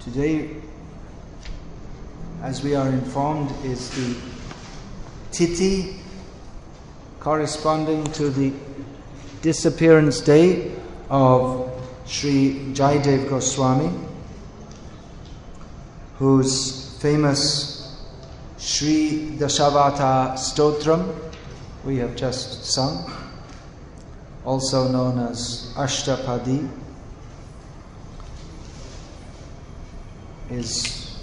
Today, as we are informed, is the Tithi corresponding to the disappearance day of Sri Jayadev Goswami, whose famous Sri Dashavata Stotram we have just sung, also known as Ashtapadi, is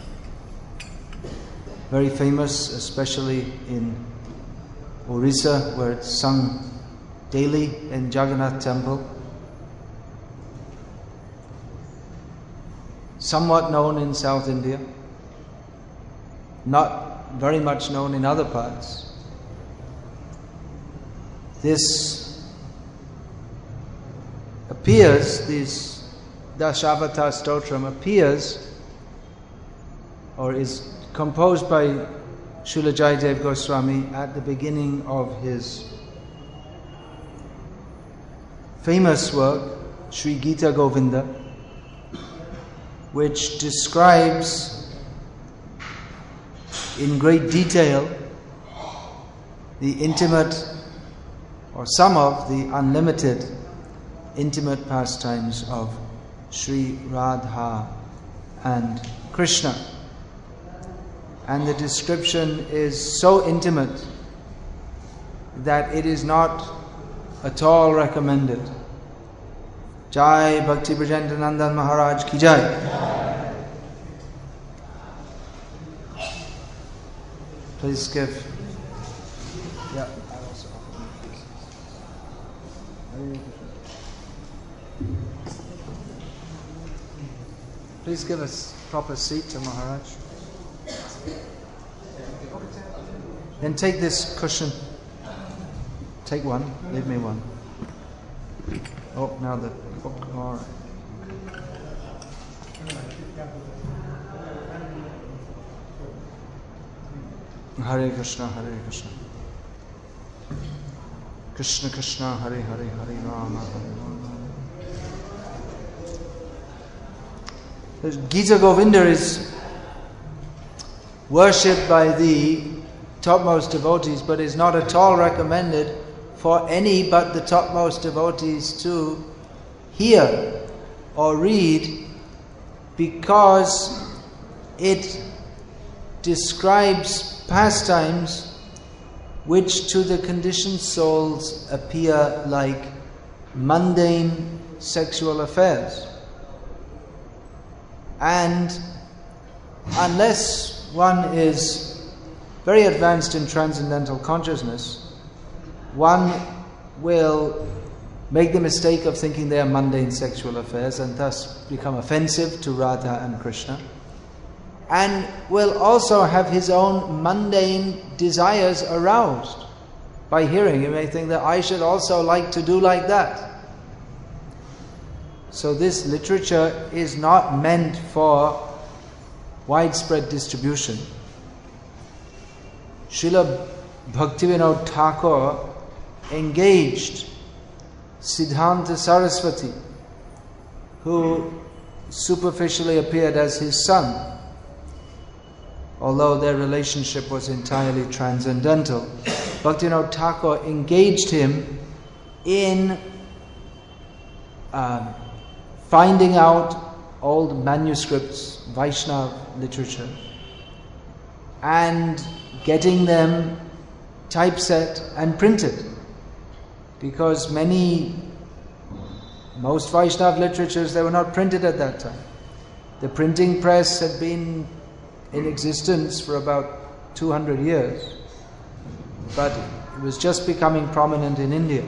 very famous, especially in Orissa, where it's sung daily in Jagannath Temple. Somewhat known in South India, not very much known in other parts. This Dashavata Stotram appears or is composed by Srila Jayadev Goswami at the beginning of his famous work, Sri Gita Govinda, which describes in great detail the intimate, or some of the unlimited intimate pastimes of Sri Radha and Krishna. And the description is so intimate that it is not at all recommended. Jai Bhakti Brajendra Nandan Maharaj Ki Jai. Please give. Yeah, I also offer. Please give us proper seat to Maharaj. Then take this cushion. Take one. Leave me one. Oh, now the book. All right. Hare Krishna, Hare Krishna. Krishna Krishna, Hare Hare, Hare Rama, Hare Rama. Gita Govinda is worshipped by the topmost devotees, but is not at all recommended for any but the topmost devotees to hear or read, because it describes pastimes which to the conditioned souls appear like mundane sexual affairs. And unless one is very advanced in transcendental consciousness, one will make the mistake of thinking they are mundane sexual affairs and thus become offensive to Radha and Krishna, and will also have his own mundane desires aroused by hearing. He may think that I should also like to do like that. So this literature is not meant for widespread distribution. Srila Bhaktivinoda Thakur engaged Siddhanta Saraswati, who superficially appeared as his son, although their relationship was entirely transcendental. Bhaktivinoda Thakur engaged him in finding out old manuscripts, Vaishnava literature, and getting them typeset and printed, because most Vaishnava literatures, they were not printed at that time. The printing press had been in existence for about 200 years, but it was just becoming prominent in India.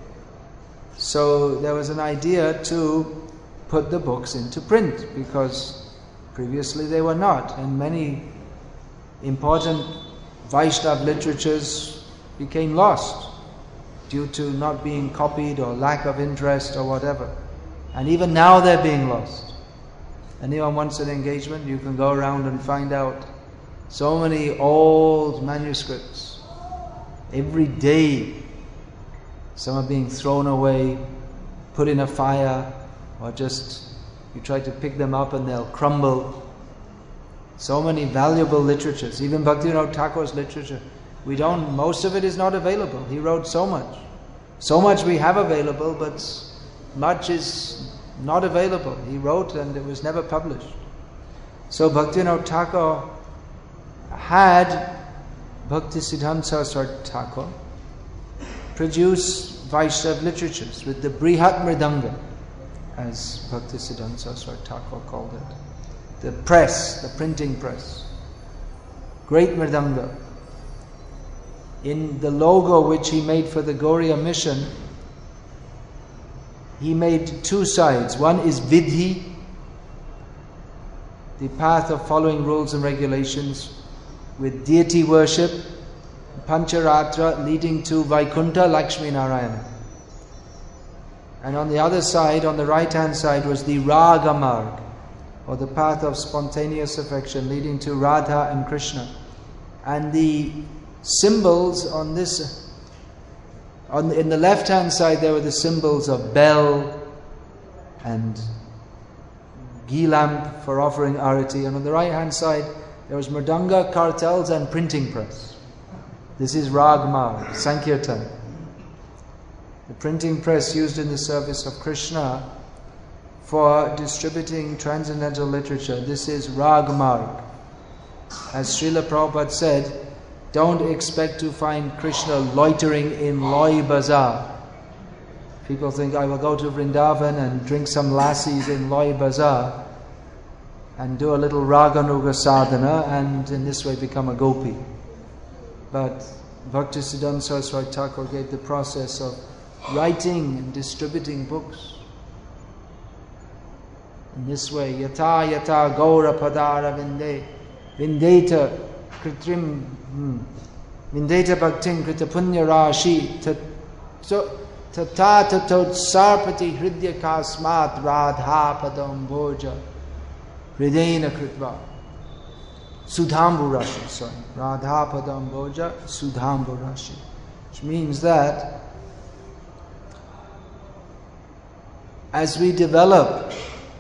So there was an idea to put the books into print, because previously they were not, and many important Vaishnava literatures became lost due to not being copied or lack of interest or whatever. And even now they're being lost. Anyone wants an engagement, you can go around and find out so many old manuscripts. Every day some are being thrown away, put in a fire, or just You try to pick them up and they'll crumble. So many valuable literatures, even Bhaktivinoda Thakur's literature. Most of it is not available. He wrote so much. So much we have available, but much is not available. He wrote and it was never published. So Bhaktivinoda Thakur had Bhaktisiddhanta Saraswati Thakur produce Vaishnava literatures with the Brihat Mridanga, as Bhaktisiddhanta Saraswati Thakur called it. The press, the printing press. Great Mridanga. In the logo which he made for the Gauriya mission, he made two sides. One is Vidhi, the path of following rules and regulations with deity worship, Pancharatra leading to Vaikuntha Lakshmi Narayana. And on the other side, on the right hand side, was the Raga Marg, or the path of spontaneous affection leading to Radha and Krishna. And the symbols on this, in the left hand side there were the symbols of bell and ghee lamp for offering arati, and on the right hand side there was mridanga, kartals and printing press. This is Rag Marg, Sankirtan. The printing press used in the service of Krishna for distributing transcendental literature. This is Rag Marg. As Srila Prabhupada said, don't expect to find Krishna loitering in Loi Bazaar. People think, I will go to Vrindavan and drink some lassis in Loi Bazaar and do a little Raganuga sadhana and in this way become a gopi. But Bhaktisiddhanta Saraswati Thakur gave the process of writing and distributing books. In this way, yata yata gaura padara vinde vindeta kritrim vindeta bhaktin krita punya rashi tata tatot sarpati hridya kasmat radha padam bhoja hridena kritva sudhambu rashi, sorry, radha padam bhoja sudhambu rashi, which means that as we develop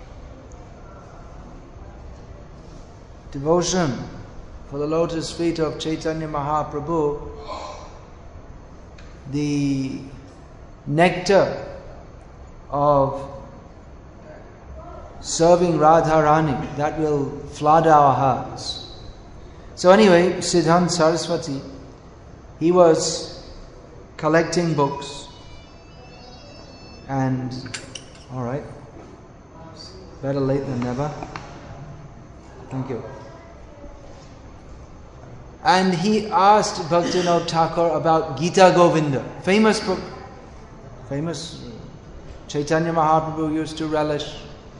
devotion for the lotus feet of Chaitanya Mahaprabhu, the nectar of serving Radharani, that will flood our hearts. So anyway, Siddhanta Saraswati, he was collecting books and, alright, better late than never. Thank you. And he asked Bhaktivinoda Thakur about Gita Govinda, famous book, famous. Chaitanya Mahaprabhu used to relish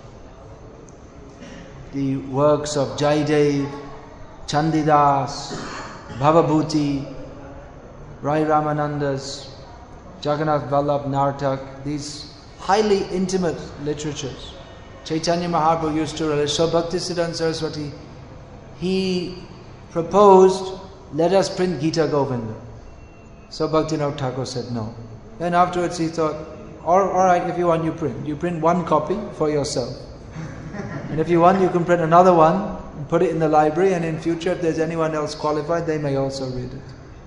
the works of Jaidev, Chandidas, Bhavabhuti, Rai Ramanandas, Jagannath Vallabh Nartak, these highly intimate literatures. Chaitanya Mahaprabhu used to relish. So Bhaktisiddhanta Saraswati, he proposed, let us print Gita Govinda. So Bhaktivinoda Thakur said no. Then afterwards he thought, all right, if you want, you print. You print one copy for yourself. And if you want, you can print another one and put it in the library, and in future, if there's anyone else qualified, they may also read it.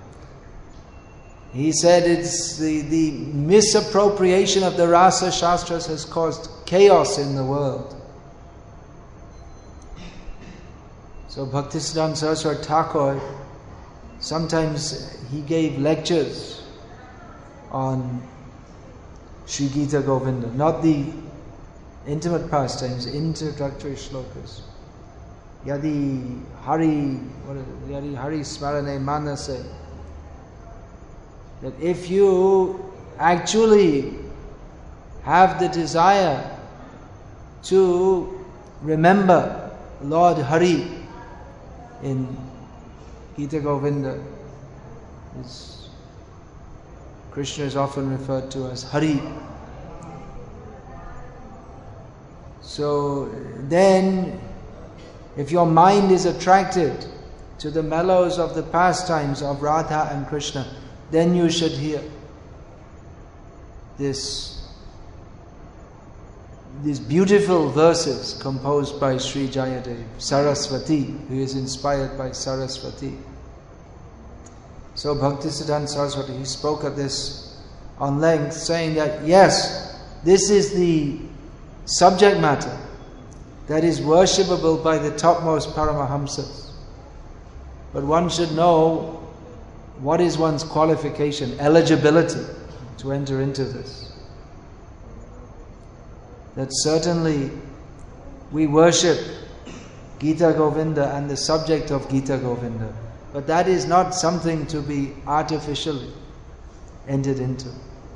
He said it's the misappropriation of the Rasa Shastras has caused chaos in the world. So Bhaktisiddhanta Saraswati Thakur, sometimes he gave lectures on Sri Gita Govinda, not the intimate pastimes, introductory shlokas. Yadi Hari Smarane Manase. That if you actually have the desire to remember Lord Hari in Gita Govinda, Krishna is often referred to as Hari. So then, if your mind is attracted to the mellows of the pastimes of Radha and Krishna, then you should hear this these beautiful verses composed by Sri Jayadev, Saraswati, who is inspired by Saraswati. So Bhaktisiddhanta Saraswati, he spoke of this on length, saying that yes, this is the subject matter that is worshipable by the topmost Paramahamsas. But one should know what is one's qualification, eligibility to enter into this. That certainly we worship Gita Govinda and the subject of Gita Govinda, but that is not something to be artificially entered into.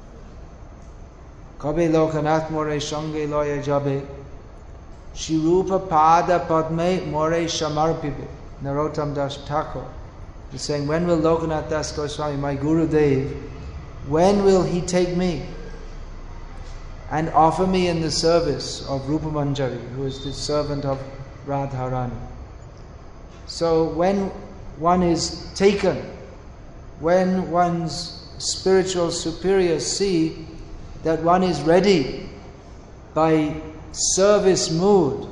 Kabe Lokanath more shange loya jabe, Shirupa pada padme more shamarpibe. Narottam Das Thakur is saying, when will Lokanath Das Goswami, my Guru Dev, when will he take me and offer me in the service of Rupa Manjari, who is the servant of Radharani? So when one is taken, when one's spiritual superiors see that one is ready by service mood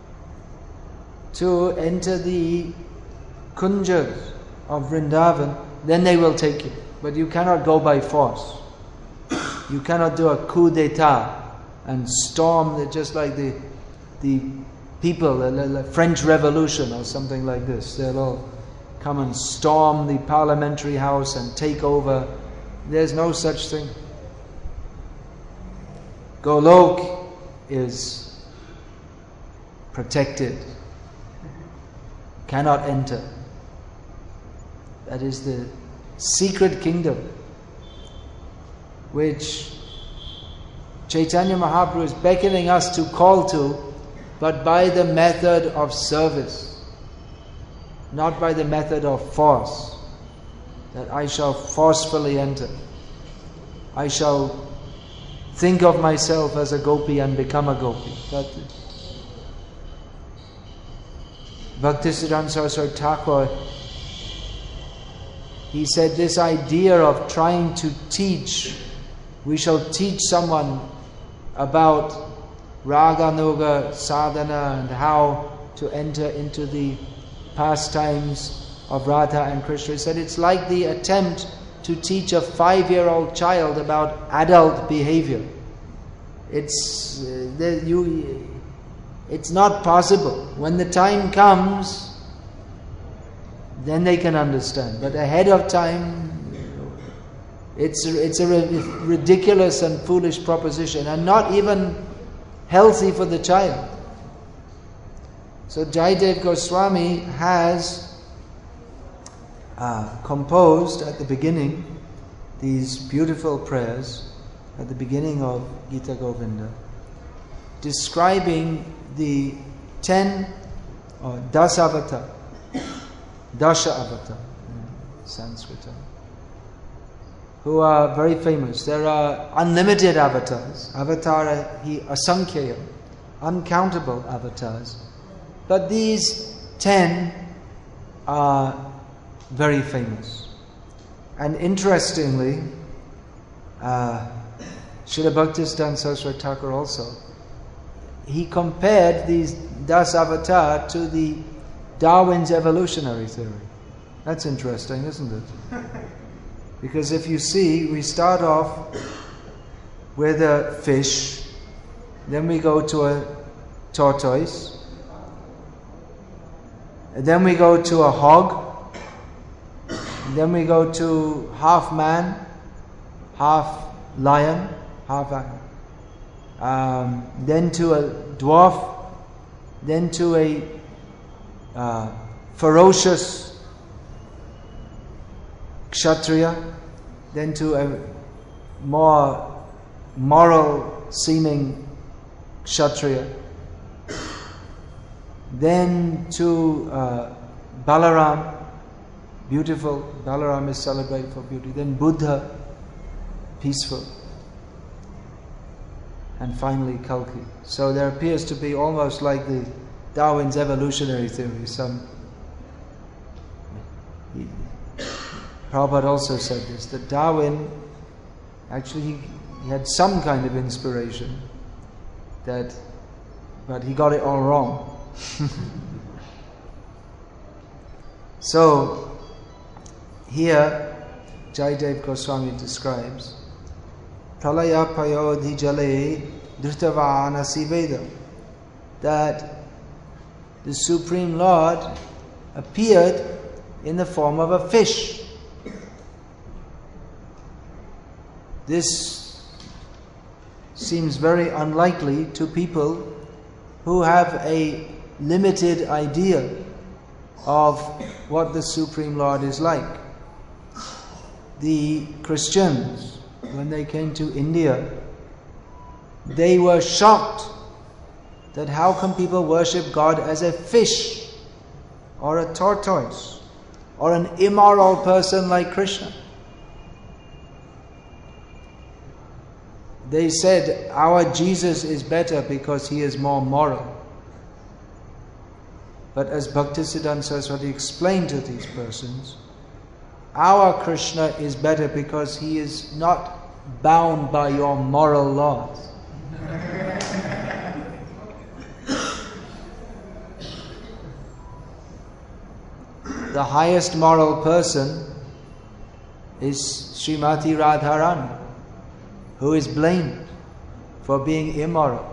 to enter the kunjas of Vrindavan, then they will take you. But you cannot go by force. You cannot do a coup d'etat and storm, just like the people, the French Revolution or something like this. They'll all come and storm the parliamentary house and take over. There's no such thing. Golok is protected, cannot enter. That is the secret kingdom which Chaitanya Mahaprabhu is beckoning us to call to, but by the method of service, not by the method of force, that I shall forcefully enter. I shall think of myself as a gopi and become a gopi. Bhaktisiddhanta Saraswati Thakur, he said this idea of trying to teach, we shall teach someone about Raganuga sadhana and how to enter into the pastimes of Radha and Krishna. He said it's like the attempt to teach a 5-year-old child about adult behavior. It's not possible. When the time comes, then they can understand. But ahead of time, it's a ridiculous and foolish proposition, and not even healthy for the child. So Jayadev Goswami has composed at the beginning these beautiful prayers at the beginning of Gita Govinda, describing the 10 or Dasha Avatar in Sanskrit, who are very famous. There are unlimited avatars, Avatara hi asankhya, uncountable avatars. But these 10 are very famous. And interestingly, Srila Bhaktisiddhanta Saraswati Thakur also, he compared these Das Avatar to the Darwin's evolutionary theory. That's interesting, isn't it? Because if you see, we start off with a fish, then we go to a tortoise, and then we go to a hog, and then we go to half man, half lion, then to a dwarf, then to a ferocious Kshatriya, then to a more moral seeming Kshatriya, then to Balaram, beautiful. Balaram is celebrated for beauty. Then Buddha, peaceful. And finally Kalki. So there appears to be almost like the Darwin's evolutionary theory. Prabhupada also said this, that Darwin, actually he had some kind of inspiration, but he got it all wrong. So here Jayadev Goswami describes Pralaya Payodhi Jale Dhritavanasi Veda, that the Supreme Lord appeared in the form of a fish. This seems very unlikely to people who have a limited idea of what the Supreme Lord is like. The Christians, when they came to India, they were shocked that how can people worship God as a fish or a tortoise or an immoral person like Krishna. They said, our Jesus is better because he is more moral. But as Bhaktisiddhanta Saraswati explained to these persons, our Krishna is better because he is not bound by your moral laws. The highest moral person is Srimati Radharani, who is blamed for being immoral.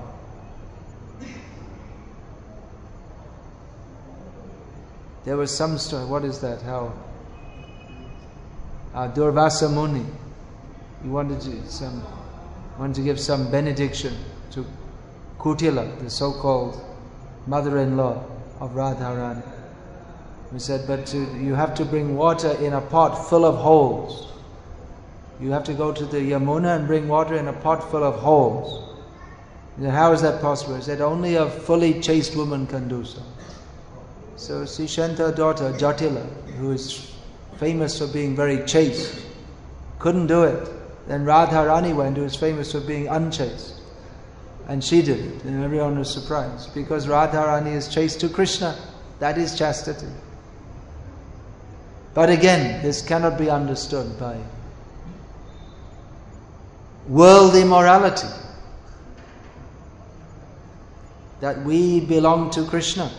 There was some story, what is that? How Durvasa Muni, he wanted to give some benediction to Kutila, the so-called mother-in-law of Radharani. He said, but you have to bring water in a pot full of holes. You have to go to the Yamuna and bring water in a pot full of holes. He said, how is that possible? He said, only a fully chaste woman can do so. So Sishanta daughter, Jatila, who is famous for being very chaste, couldn't do it. Then Radharani went, who is famous for being unchaste. And she did it, and everyone was surprised. Because Radharani is chaste to Krishna. That is chastity. But again, this cannot be understood by world immorality. That we belong to Krishna.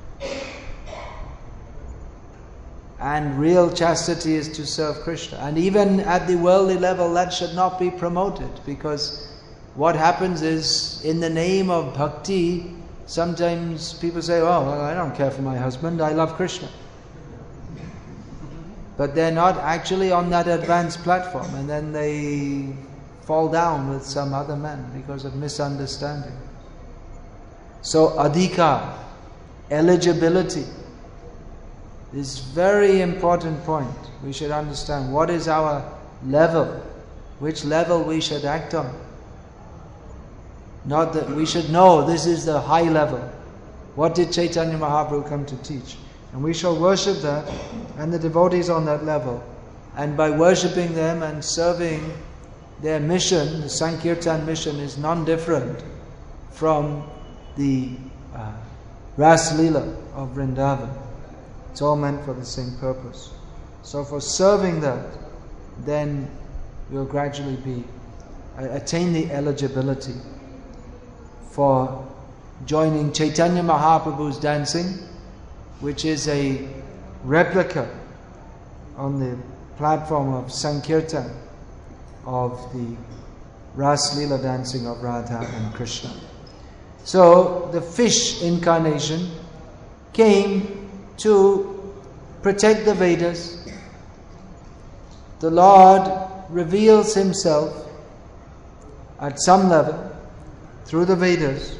And real chastity is to serve Krishna. And even at the worldly level, that should not be promoted. Because what happens is, in the name of bhakti, sometimes people say, oh, well, I don't care for my husband, I love Krishna. But they're not actually on that advanced platform, and then they fall down with some other men because of misunderstanding. So adhika, eligibility, is very important point. We should understand what is our level, which level we should act on. Not that we should know this is the high level. What did Chaitanya Mahaprabhu come to teach? And we shall worship that, and the devotees on that level. And by worshipping them and serving their mission, the Sankirtan mission is non-different from the Ras Leela of Vrindavan. It's all meant for the same purpose. So for serving that, then we'll gradually attain the eligibility for joining Chaitanya Mahaprabhu's dancing, which is a replica on the platform of Sankirtan of the Ras Leela dancing of Radha and Krishna. So the fish incarnation came to protect the Vedas. The Lord reveals himself at some level through the Vedas.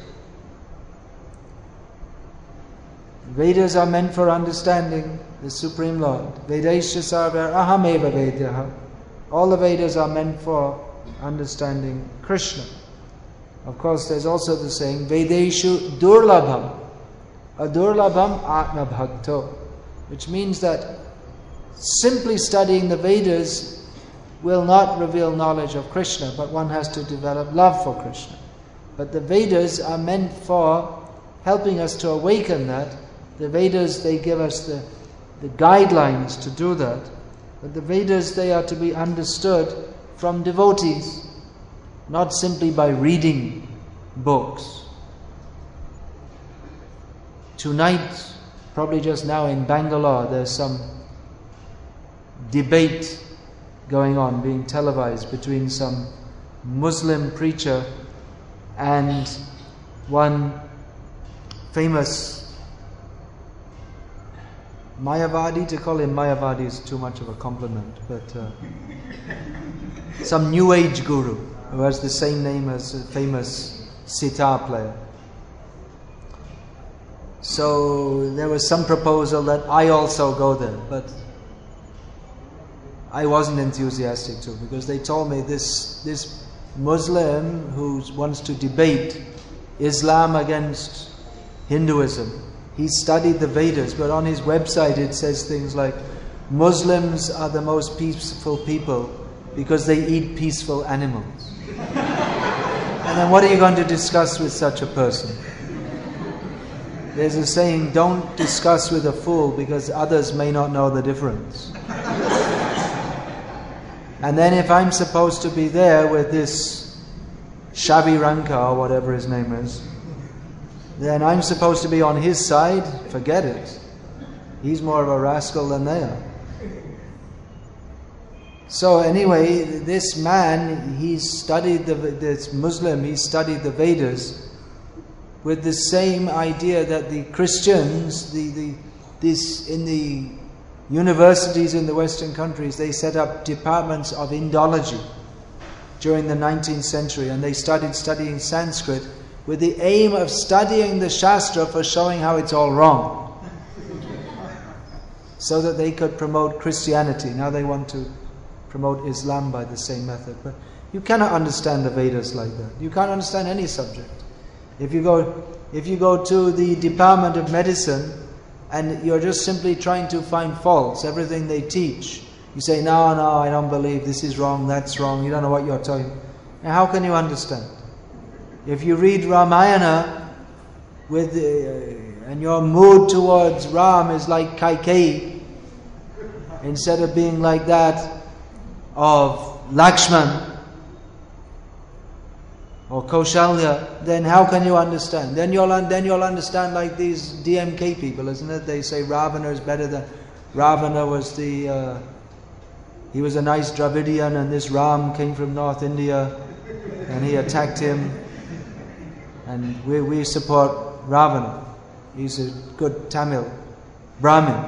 Vedas are meant for understanding the Supreme Lord. Vedaisya sarva ahameva vedyaha. All the Vedas are meant for understanding Krishna. Of course, there's also the saying, Vedeshu durlabham, adurlabham atma bhakto, which means that simply studying the Vedas will not reveal knowledge of Krishna, but one has to develop love for Krishna. But the Vedas are meant for helping us to awaken that. The Vedas, they give us the guidelines to do that. But the Vedas, they are to be understood from devotees, not simply by reading books. tonight, probably just now in Bangalore, there's some debate going on, being televised between some Muslim preacher and one famous Mayavadi. To call him Mayavadi is too much of a compliment, but some New Age guru who has the same name as a famous sitar player. So there was some proposal that I also go there, but I wasn't enthusiastic to, because they told me this Muslim who wants to debate Islam against Hinduism, he studied the Vedas, but on his website it says things like, Muslims are the most peaceful people because they eat peaceful animals. And then what are you going to discuss with such a person? There's a saying, don't discuss with a fool because others may not know the difference. And then if I'm supposed to be there with this Shabi Ranka or whatever his name is, then I'm supposed to be on his side? Forget it. He's more of a rascal than they are. So anyway, this man, this Muslim, he studied the Vedas with the same idea that the Christians, in the universities in the Western countries, they set up departments of Indology during the 19th century, and they started studying Sanskrit with the aim of studying the Shastra for showing how it's all wrong, so that they could promote Christianity. Now they want to promote Islam by the same method. But you cannot understand the Vedas like that. You can't understand any subject. If you go to the Department of Medicine and you're just simply trying to find faults, everything they teach, you say, no, I don't believe, this is wrong, that's wrong, you don't know what you're talking. Now how can you understand? If you read Ramayana and your mood towards Ram is like Kaikeyi, instead of being like that of Lakshman or Kaushalya, then how can you understand? Then you'll understand like these DMK people, isn't it? They say Ravana is better than... Ravana was he was a nice Dravidian, and this Ram came from North India and he attacked him, and we support Ravana. He's a good Tamil Brahmin.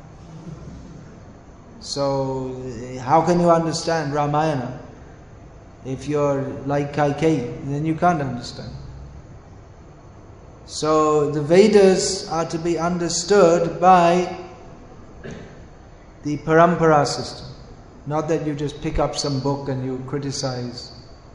So how can you understand Ramayana if you're like Kaikeyi? Then you can't understand. So the Vedas are to be understood by the parampara system. Not that you just pick up some book and you criticize.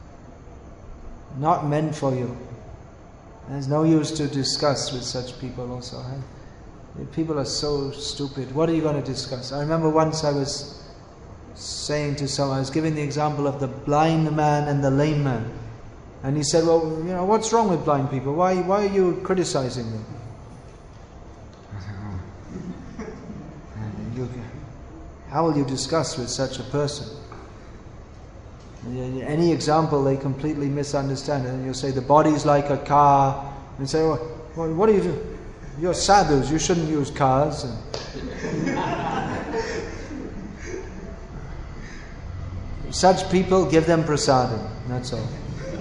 Not meant for you. There's no use to discuss with such people also. People are so stupid. What are you going to discuss? I remember once I was saying to someone, I was giving the example of the blind man and the lame man. And he said, well, what's wrong with blind people? Why are you criticizing them? How will you discuss with such a person? Any example they completely misunderstand. And you'll say the body's like a car. And say, well, what do you do? You're sadhus, you shouldn't use cars. Such people, give them prasadam. That's all.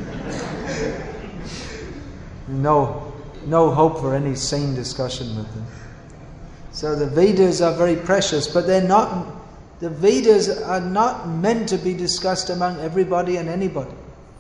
No hope for any sane discussion with them. So the Vedas are very precious, but the Vedas are not meant to be discussed among everybody and anybody.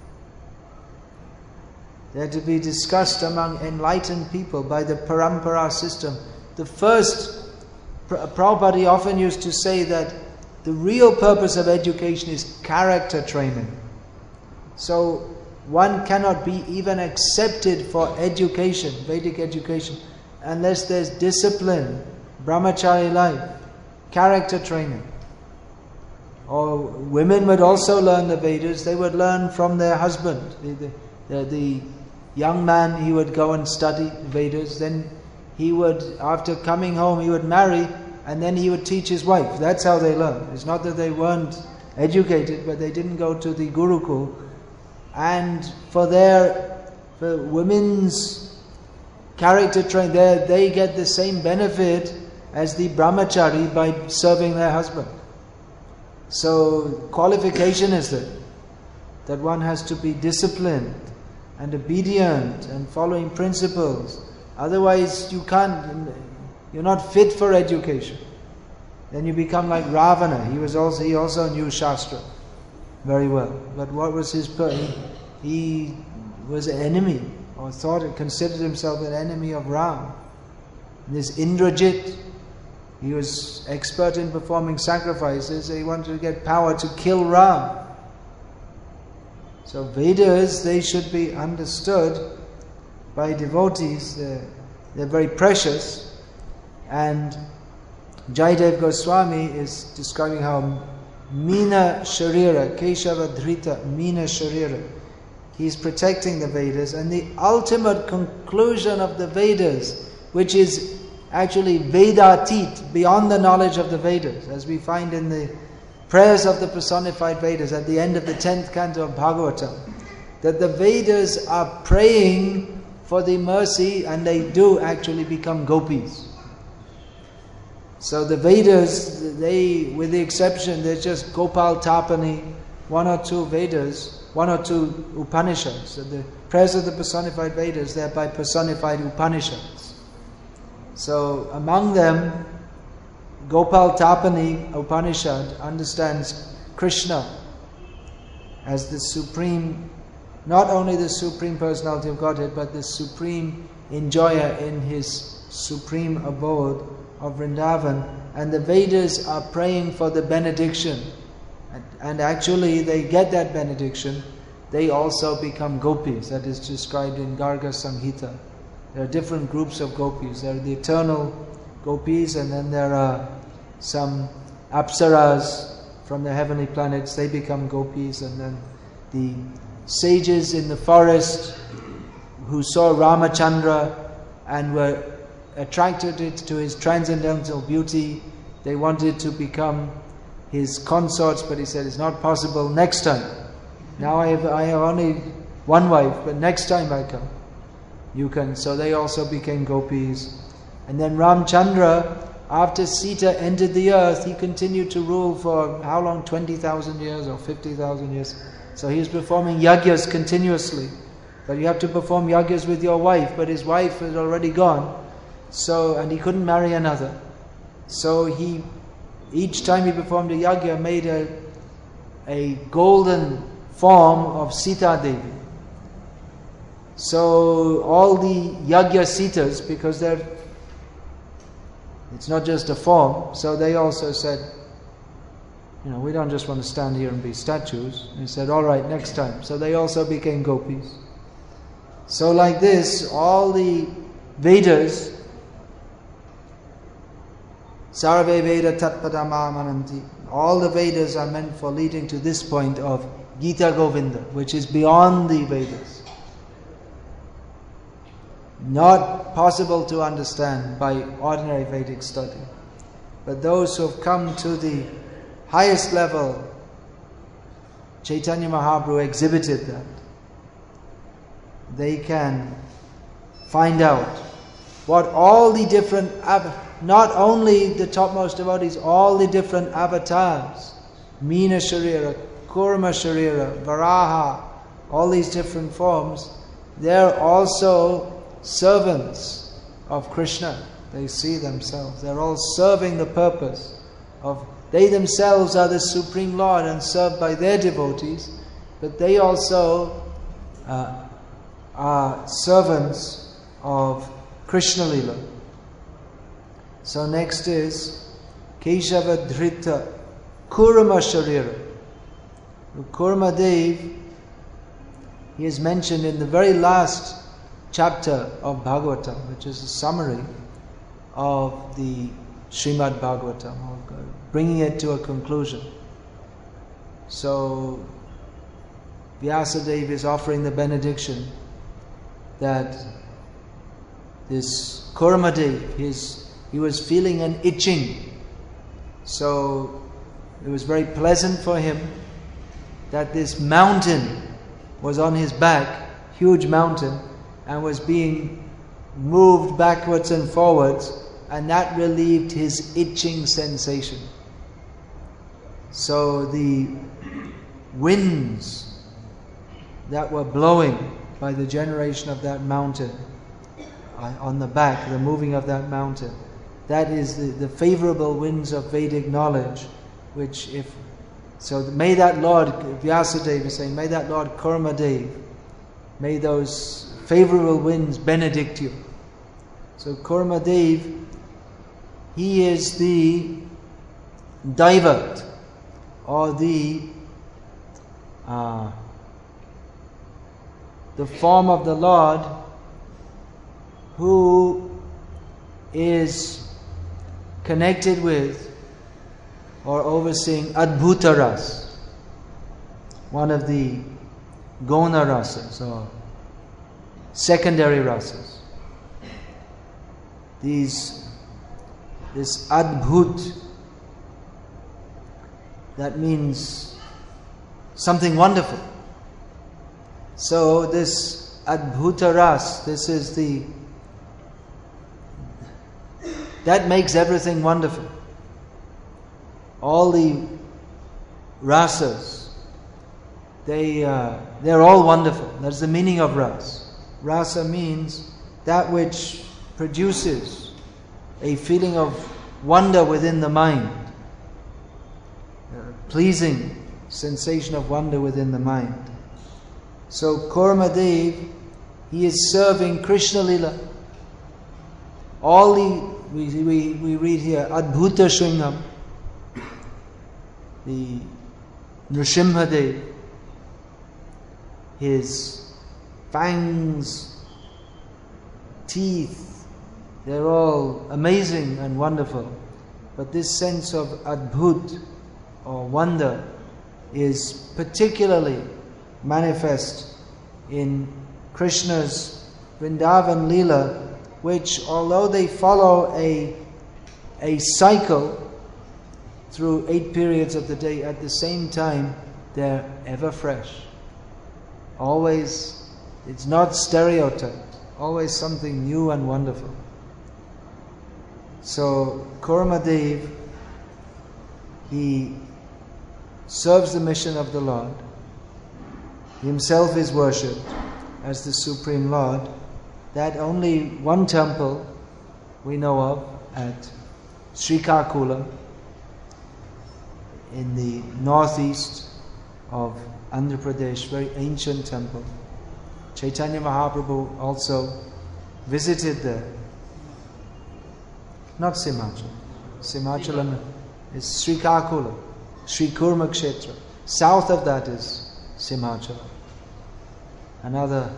They're to be discussed among enlightened people by the parampara system. The first, Prabhupada often used to say that the real purpose of education is character training. So one cannot be even accepted for education, Vedic education, unless there's discipline, brahmachari life, character training. Or women would also learn the Vedas. They would learn from their husband. The young man, he would go and study Vedas. Then he would, after coming home, he would marry, and then he would teach his wife. That's how they learned. It's not that they weren't educated, but they didn't go to the Gurukul. And for women's character train, they get the same benefit as the brahmachari by serving their husband. So qualification is that one has to be disciplined and obedient and following principles. Otherwise you're not fit for education. Then you become like Ravana. He also knew Shastra very well. But what was his he was an enemy, or considered himself an enemy of Ram. This Indrajit, he was expert in performing sacrifices. He wanted to get power to kill Ram. So Vedas, they should be understood by devotees. They're very precious. And Jayadev Goswami is describing how Meena Sharira, Keshava Dhrita, Meena Sharira, he's protecting the Vedas. And the ultimate conclusion of the Vedas, which is actually Vedatit, beyond the knowledge of the Vedas, as we find in the prayers of the personified Vedas at the end of the 10th canto of Bhagavatam, that the Vedas are praying for the mercy, and they do actually become gopis. So the Vedas, with the exception, there's just Gopal Tapani, one or two Vedas, one or two Upanishads. So the prayers of the personified Vedas, they're by personified Upanishads. So among them, Gopal Tapani Upanishad understands Krishna as the supreme, not only the supreme personality of Godhead, but the supreme enjoyer in his supreme abode of Vrindavan. And the Vedas are praying for the benediction. And actually they get that benediction. They also become gopis. That is described in Garga Samhita. There are different groups of gopis. There are the eternal gopis, and then there are some apsaras from the heavenly planets. They become gopis. And then the sages in the forest who saw Ramachandra and were attracted to his transcendental beauty, they wanted to become his consorts, but he said, it's not possible, next time. Now I have only one wife, but next time I come, you can. So they also became gopis. And then Ramchandra, after Sita entered the earth, he continued to rule for how long? 20,000 years or 50,000 years. So he was performing yagyas continuously. But you have to perform yagyas with your wife, but his wife was already gone. So, and he couldn't marry another. So each time he performed a yagya, made a golden form of Sita Devi. So all the yagya sitas, because it's not just a form, so they also said, we don't just want to stand here and be statues. They said, all right, next time. So they also became gopis. So like this, all the Vedas, Sarve Veda Tatpadama Mananti, all the Vedas are meant for leading to this point of Gita Govinda, which is beyond the Vedas. Not possible to understand by ordinary Vedic study. But those who have come to the highest level, Chaitanya Mahaprabhu exhibited that. They can find out what all the different, not only the topmost devotees, all the different avatars, Meena Sharira, Kurma Sharira, Varaha, all these different forms, they're also servants of Krishna. They see themselves. They're all serving the purpose of, they themselves are the Supreme Lord and served by their devotees, but they also are servants of Krishna Lila. So next is Keshava Dhrita Kurma Sharira. Kurma Dev, he is mentioned in the very last chapter of Bhagavatam, which is a summary of the Srimad Bhagavatam, bringing it to a conclusion. So Vyasadeva is offering the benediction that this Kurmadev, he was feeling an itching. So it was very pleasant for him that this mountain was on his back, huge mountain, and was being moved backwards and forwards, and that relieved his itching sensation. So the winds that were blowing by the generation of that mountain, on the back, the moving of that mountain, that is the favorable winds of Vedic knowledge, which may that Lord, Vyasadeva is saying, may that Lord Kurmadev, may those favorable winds benedict you. So Kurmadev, he is the Daivat, or the form of the Lord who is connected with or overseeing Adbhuta Ras, one of the Gona Rasas or secondary Rasas. This Adbhut, that means something wonderful. So this Adbhuta Ras, that makes everything wonderful. All the rasas, they're all wonderful. That's the meaning of ras. Rasa means that which produces a feeling of wonder within the mind, pleasing sensation of wonder within the mind. So Kurmadev, he is serving Krishna Lila. We read here, Adbhuta Shringam, the Nrsimhadev, his fangs, teeth, they're all amazing and wonderful. But this sense of Adbhut, or wonder, is particularly manifest in Krishna's Vrindavan Leela, which, although they follow a cycle through 8 periods of the day, at the same time they're ever fresh. Always, it's not stereotyped, always something new and wonderful. So Kurmadev, he serves the mission of the Lord. He himself is worshipped as the Supreme Lord. That only one temple we know of at Srikakula in the northeast of Andhra Pradesh, very ancient temple. Chaitanya Mahaprabhu also visited there. Not Simhachal. Simhachalam is Srikakula, Sri Kurma Kshetra. South of that is Simhachal. Another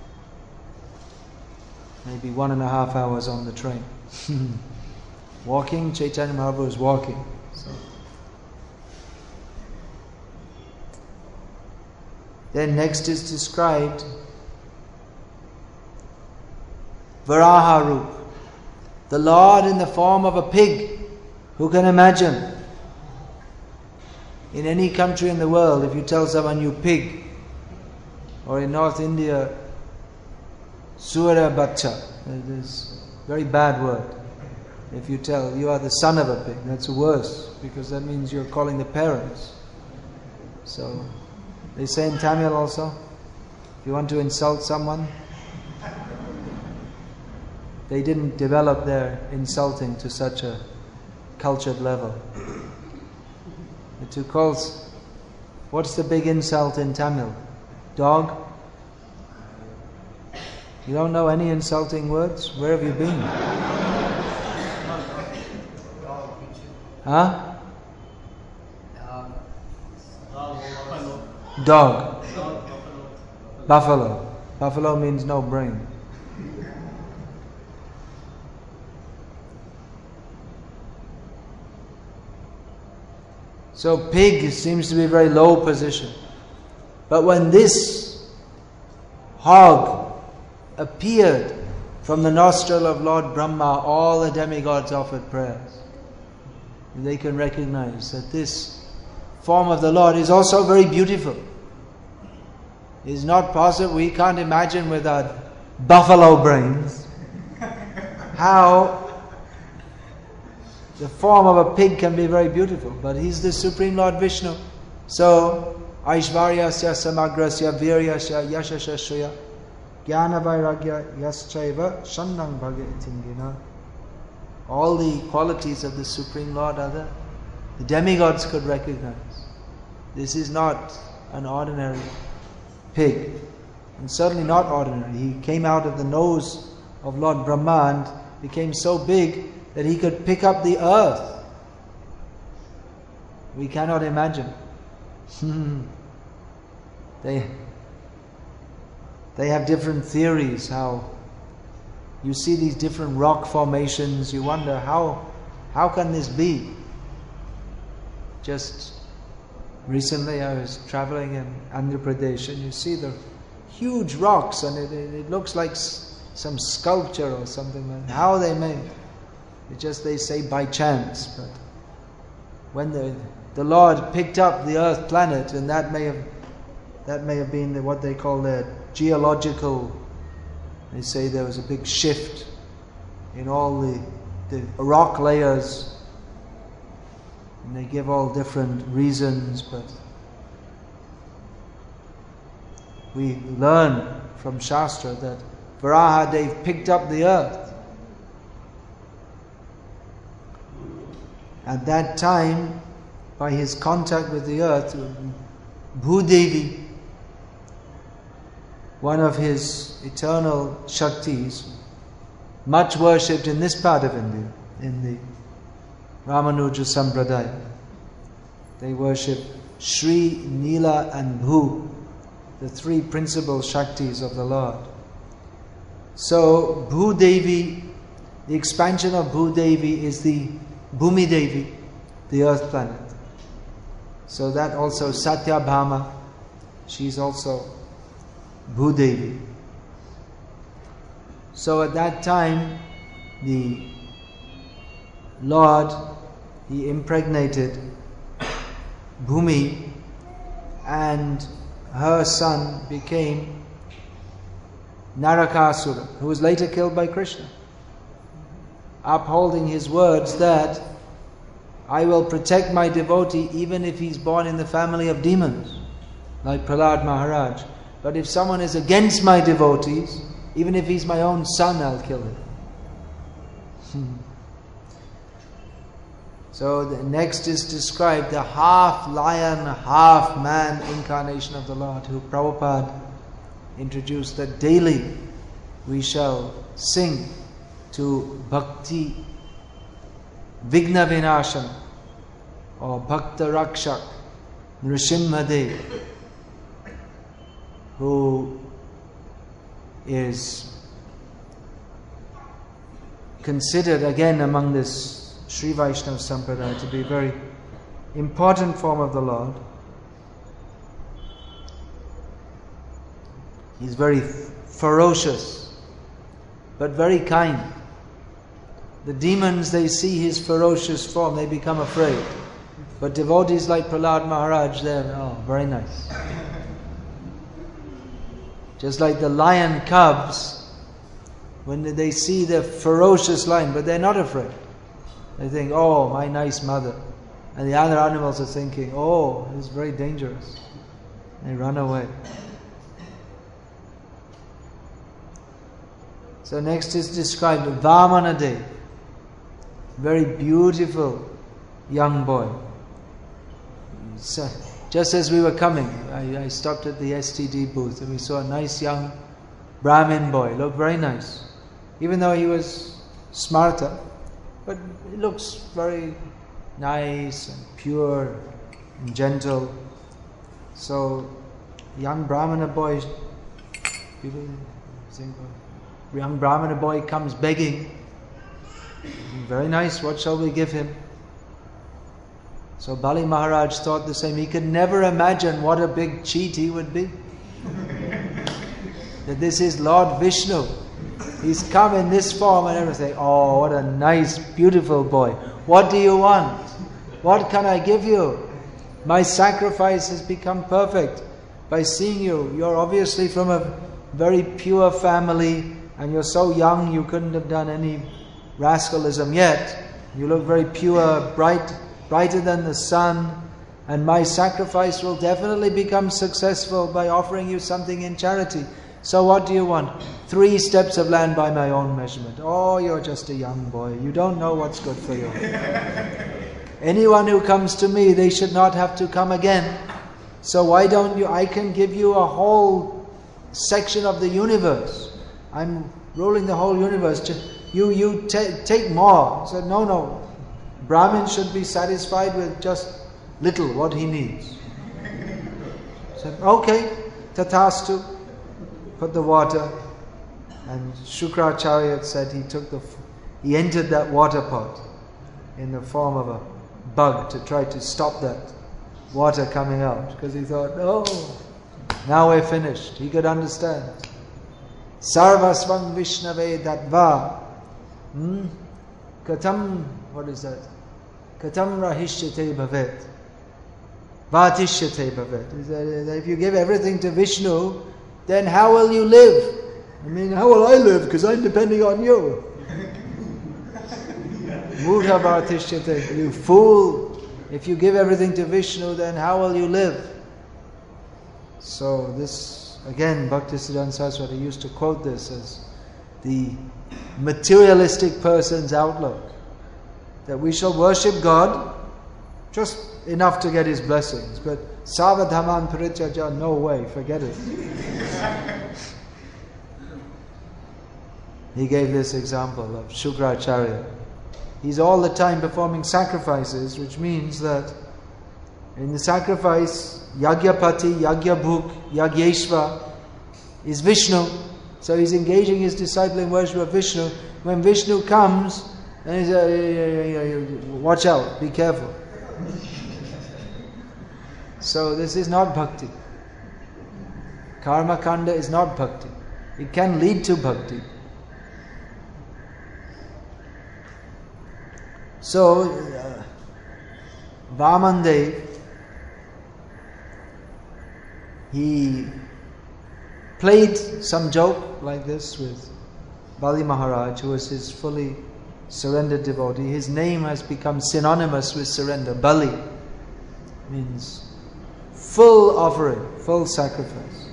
maybe 1.5 hours on the train. Walking, Chaitanya Mahaprabhu is walking. So. Then next is described Varaha Rup, the Lord in the form of a pig. Who can imagine? In any country in the world, if you tell someone you pig, or in North India, Sura Bacha, it is a very bad word. If you tell you are the son of a pig, that's worse, because that means you're calling the parents. So, they say in Tamil also, if you want to insult someone, they didn't develop their insulting to such a cultured level. The two calls, what's the big insult in Tamil? Dog? You don't know any insulting words? Where have you been? Huh? Dog. Buffalo. Buffalo means no brain. So pig seems to be a very low position. But when this hog appeared from the nostril of Lord Brahma, all the demigods offered prayers. And they can recognize that this form of the Lord is also very beautiful. It is not possible, we can't imagine with our buffalo brains how the form of a pig can be very beautiful, but he's the Supreme Lord Vishnu. So, Aishvaryasya samagrasya viryasya yashasya shriya jnana vairagya yaschaiva shannang bhagya itingina. All the qualities of the Supreme Lord are there. The demigods could recognize. This is not an ordinary pig, and certainly not ordinary. He came out of the nose of Lord Brahma and became so big that he could pick up the earth. We cannot imagine. They have different theories how you see these different rock formations. You wonder how can this be? Just recently I was traveling in Andhra Pradesh, and you see the huge rocks, and it looks like some sculpture or something like that. How they made it, just they say by chance, but when the Lord picked up the earth planet, and that may have been what they call the geological. They say there was a big shift in all the rock layers, and they give all different reasons, but we learn from Shastra that Varahadev picked up the earth. At that time, by his contact with the earth, Bhudevi, one of his eternal Shaktis, much worshipped in this part of India, in the Ramanuja Sampradaya. They worship Shri, Nila and Bhu, the three principal Shaktis of the Lord. So Bhudevi, the expansion of Bhudevi is the Bhumi Devi, the earth planet. So that also Satyabhama, she's also Bhudevi. So at that time, the Lord, he impregnated Bhumi, and her son became Narakasura, who was later killed by Krishna, upholding his words that I will protect my devotee even if he's born in the family of demons, like Prahlad Maharaj. But if someone is against my devotees, even if he's my own son, I'll kill him. So the next is described the half lion, half man incarnation of the Lord, who Prabhupada introduced that daily we shall sing to Bhakti Vigna Vinasham or Bhakta Rakshak Nrsimhadev, who is considered again among this Sri Vaishnava Sampradaya to be a very important form of the Lord. He's very ferocious, but very kind. The demons, they see his ferocious form, they become afraid. But devotees like Prahlad Maharaj, they're very nice. Just like the lion cubs, when they see the ferocious lion, but they're not afraid. They think, oh, my nice mother. And the other animals are thinking, oh, it's very dangerous. They run away. So next is described Vamanadev, very beautiful young boy. So, just as we were coming, I stopped at the STD booth and we saw a nice young Brahmin boy, looked very nice. Even though he was smarta, but he looks very nice and pure and gentle. So, young Brahmana boy, young Brahmana boy comes begging. Very nice, what shall we give him? So Bali Maharaj thought the same. He could never imagine what a big cheat he would be. That this is Lord Vishnu. He's come in this form and everything. Oh, what a nice, beautiful boy. What do you want? What can I give you? My sacrifice has become perfect by seeing you. You're obviously from a very pure family and you're so young you couldn't have done any rascalism yet. You look very pure, brighter than the sun, and my sacrifice will definitely become successful by offering you something in charity. So what do you want? 3 steps of land by my own measurement. Oh, you're just a young boy. You don't know what's good for you. Anyone who comes to me, they should not have to come again. So why don't you? I can give you a whole section of the universe. I'm ruling the whole universe. You take more. He said, no. Brahmin should be satisfied with just little, what he needs. He said, okay, tathastu. Put the water. And Shukracharya said he entered that water pot in the form of a bug to try to stop that water coming out. Because he thought, now we're finished. He could understand. Sarvasvam Vishnave Dadva. Katam, what is that? Katam Rahishyate Bhavet. Vatishyate Bhavet. He said, if you give everything to Vishnu, then how will you live? I mean, how will I live? Because I'm depending on you. Mudha Vatishyate. You fool. If you give everything to Vishnu, then how will you live? So this, again, Bhaktisiddhanta Saraswati used to quote this as the materialistic person's outlook. That we shall worship God just enough to get His blessings. But Savadhaman Parityaja, no way, forget it. He gave this example of Shukracharya. He's all the time performing sacrifices, which means that in the sacrifice, Yagyapati, Yagyabhuk, Yagyeshva is Vishnu. So he's engaging his disciple in worship of Vishnu. When Vishnu comes, then he says, watch out, be careful. So this is not bhakti. Karma kanda is not bhakti. It can lead to bhakti. So, Vamandev, he played some joke like this with Bali Maharaj, who was his fully surrendered devotee. His name has become synonymous with surrender. Bali means full offering, full sacrifice.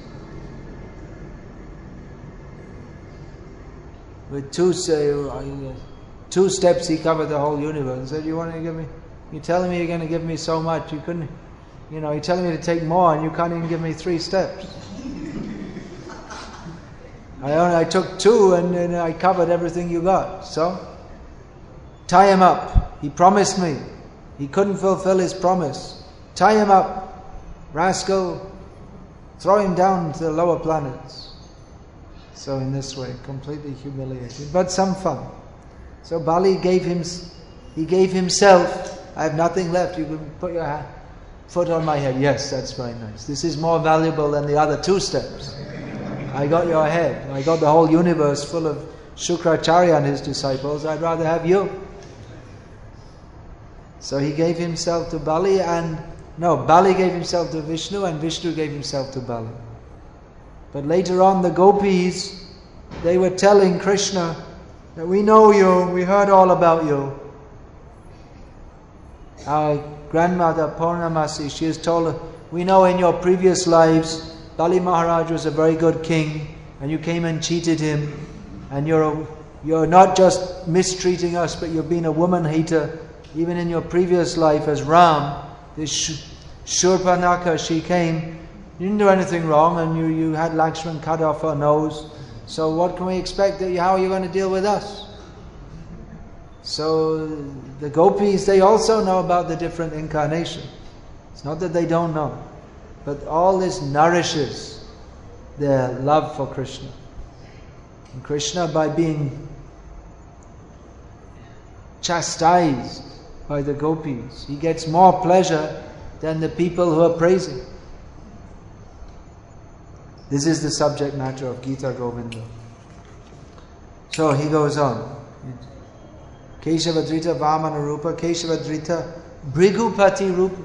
With two steps he covered the whole universe. He said, you're telling me you're going to give me so much, you couldn't, you're telling me to take more and you can't even give me 3 steps. I took 2 and then I covered everything you got. So, tie him up. He promised me. He couldn't fulfill his promise. Tie him up. Rascal. Throw him down to the lower planets. So in this way, completely humiliated. But some fun. So Bali gave himself. I have nothing left. You can put your foot on my head. Yes, that's very nice. This is more valuable than the other 2 steps. I got your head. I got the whole universe full of Shukracharya and his disciples. I'd rather have you. So he gave himself to Bali Bali gave himself to Vishnu and Vishnu gave himself to Bali. But later on the gopis, they were telling Krishna that we know you, we heard all about you. Our grandmother Purnamasi, she has told us, we know in your previous lives Bali Maharaj was a very good king and you came and cheated him, and you're not just mistreating us, but you've been a woman hater even in your previous life as Ram. This Shurpanaka, she came, you didn't do anything wrong, and you had Lakshman cut off her nose. So what can we expect? How are you going to deal with us? So the gopis, they also know about the different incarnations. It's not that they don't know, but all this nourishes their love for Krishna. And Krishna, by being chastised by the gopis, he gets more pleasure than the people who are praising. This is the subject matter of Gita Govinda. So he goes on. Keshavadrita Vamana Rupa, Keshavadrita Bhrigupati Rupa.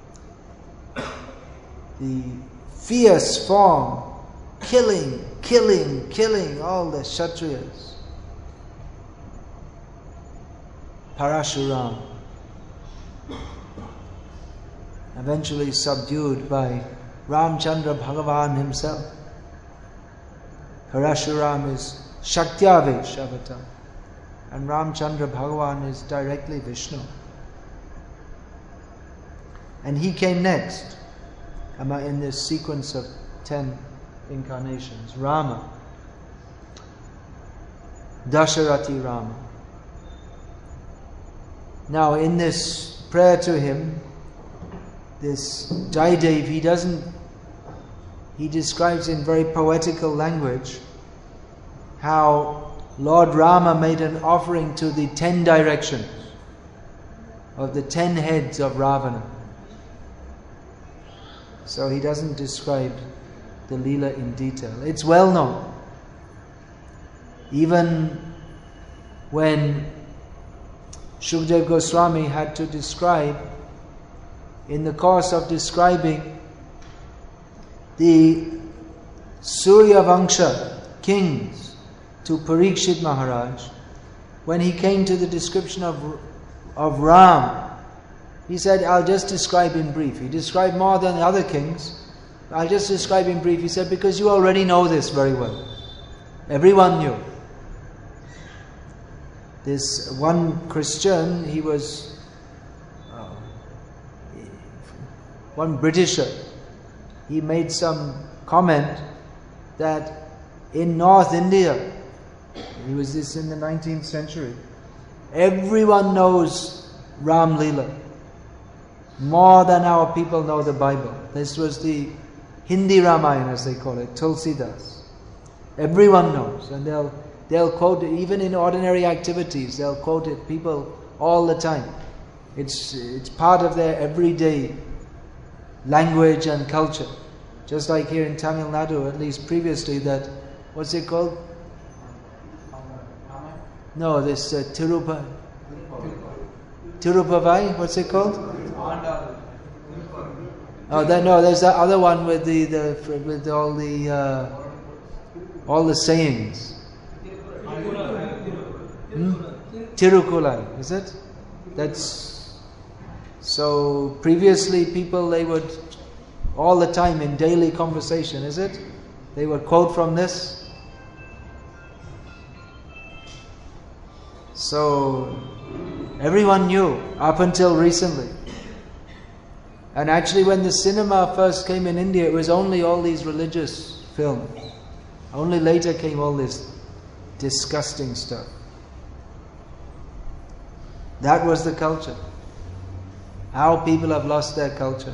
The fierce form, killing all the Kshatriyas. Parashuram, eventually subdued by Ramchandra Bhagavan himself. Parashuram is Shaktyavesh avatar, and Ramchandra Bhagavan is directly Vishnu. And he came next in this sequence of 10 incarnations. Rama, Dasharati Rama. Now in this prayer to him, this Jayadev, he describes in very poetical language how Lord Rama made an offering to the 10 directions of the 10 heads of Ravana. So he doesn't describe the Leela in detail. It's well known. Even when Shukdev Goswami had to describe, in the course of describing the Suryavangsha kings to Parikshit Maharaj, when he came to the description of Ram, he said, I'll just describe in brief. He described more than the other kings. I'll just describe in brief. He said, because you already know this very well. Everyone knew. This one Christian, he was one Britisher. He made some comment that in North India, he was this in the 19th century, everyone knows Ram Leela more than our people know the Bible. This was the Hindi Ramayana, as they call it, Tulsidas. Everyone knows, and they'll quote it, even in ordinary activities, they'll quote it, people all the time. It's part of their everyday language and culture. Just like here in Tamil Nadu, at least previously, that, what's it called? No, this Tirupavai, what's it called? Oh, there's that other one with with all the sayings. Tirukulai, is it? That's so. Previously, people, they would all the time in daily conversation, is it? They would quote from this. So everyone knew up until recently. And actually, when the cinema first came in India, it was only all these religious films. Only later came all this disgusting stuff. That was the culture. How people have lost their culture.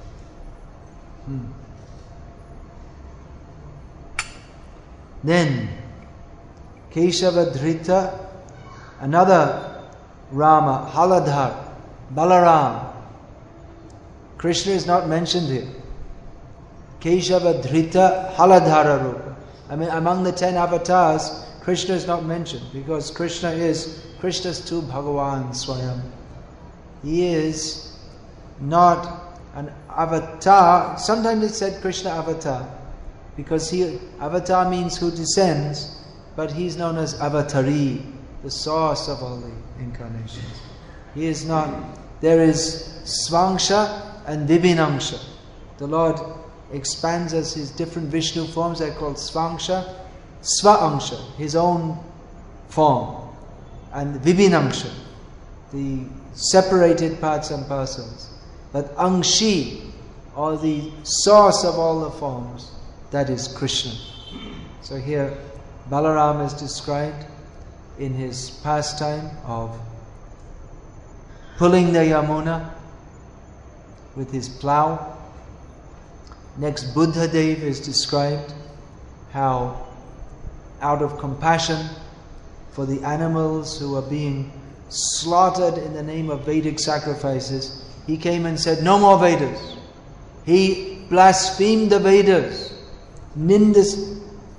Then, Keshavadhrita, another Rama, Haladhar, Balaram. Krishna is not mentioned here. Keshavadhrita Haladhara Rupa. I mean, among the 10 avatars, Krishna is not mentioned because Krishna's to Bhagavan Swayam. He is not an avatar. Sometimes it's said Krishna avatar because avatar means who descends, but he's known as Avatari, the source of all the incarnations. He is not. There is Svangsha and Vibhinangsha. The Lord expands as his different Vishnu forms. They're called Svangsha, Sva-angsha, his own form, and Vibhinangsha, the separated parts and parcels. But Angshi, or the source of all the forms, that is Krishna. So here Balaram is described in his pastime of pulling the Yamuna with his plough. Next, Buddhadev is described how, out of compassion for the animals who are being slaughtered in the name of Vedic sacrifices, he came and said, no more Vedas. He blasphemed the Vedas. Nindasi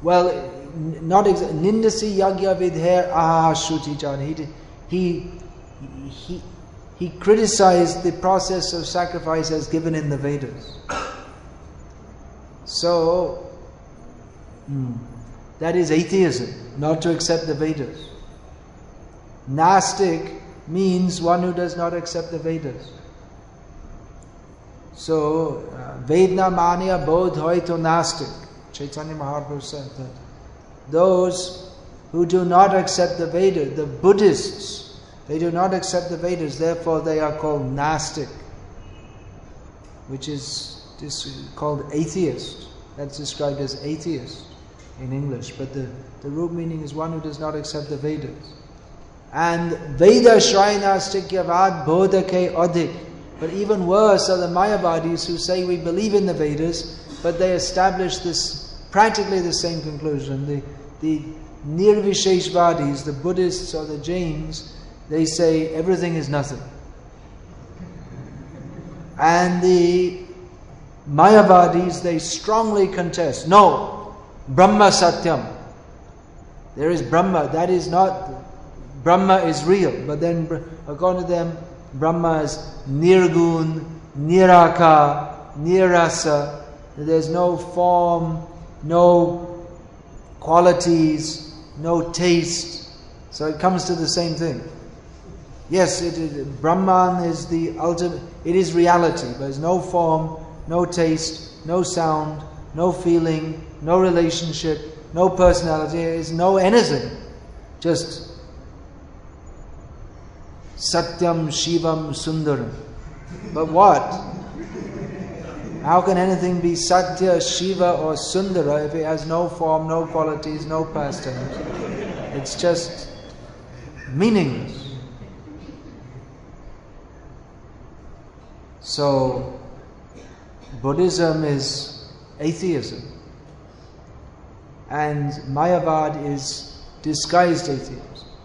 yagya vidher aha shrutichan. He criticized the process of sacrifice as given in the Vedas. So, that is atheism, not to accept the Vedas. Gnostic means one who does not accept the Vedas. So, Vedna Manya Bodh Hoito Nastik. Chaitanya Mahaprabhu said that those who do not accept the Vedas, the Buddhists, they do not accept the Vedas, therefore they are called Nastik, which is called atheist. That's described as atheist in English, but the root meaning is one who does not accept the Vedas. And Veda Shrainastikhyavad Bodhake Adhik. But even worse are the Mayavadis who say we believe in the Vedas, but they establish this practically the same conclusion. The Nirvisheshvadis, the Buddhists or the Jains, they say everything is nothing. And the Mayavadis, they strongly contest, no, Brahma Satyam. There is Brahma, that is not, Brahma is real. But then according to them, Brahma is Nirgun, Niraka, Nirasa. There's no form, no qualities, no taste. So it comes to the same thing. Yes, Brahman is the ultimate, it is reality, but there's no form, no taste, no sound, no feeling, no relationship, no personality, there is no anything. Just Satyam, Shivam, Sundaram. But what? How can anything be Satya, Shiva or Sundara if it has no form, no qualities, no pastimes? It's just meaningless. So, Buddhism is atheism. And Mayavad is disguised atheism.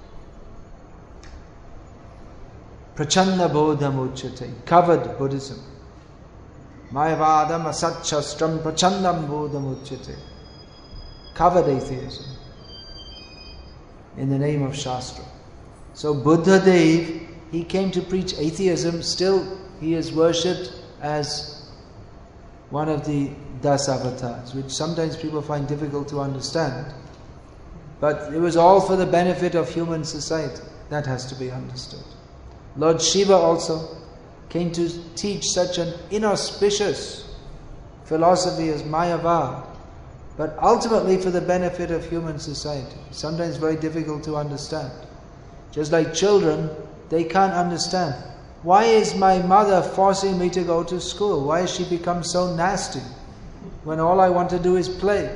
Prachanda bodham uchyate, covered Buddhism. Mayavadam asatshastram prachandam bodham uchyate, covered atheism in the name of Shastra. So Buddha Dev, he came to preach atheism, still he is worshipped as one of the Das avatars, which sometimes people find difficult to understand. But it was all for the benefit of human society. That has to be understood. Lord Shiva also came to teach such an inauspicious philosophy as Mayavad, but ultimately for the benefit of human society. Sometimes very difficult to understand. Just like children, they can't understand. Why is my mother forcing me to go to school? Why has she become so nasty when all I want to do is play?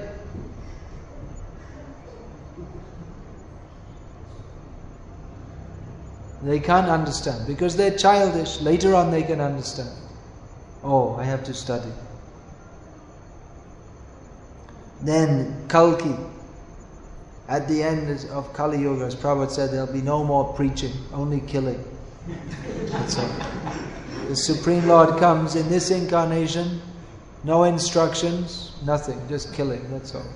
They can't understand because they're childish. Later on they can understand. Oh, I have to study. Then Kalki. At the end of Kali Yuga, as Prabhupada said, there'll be no more preaching, only killing. That's all. The Supreme Lord comes in this incarnation, no instructions, nothing, just killing, that's all.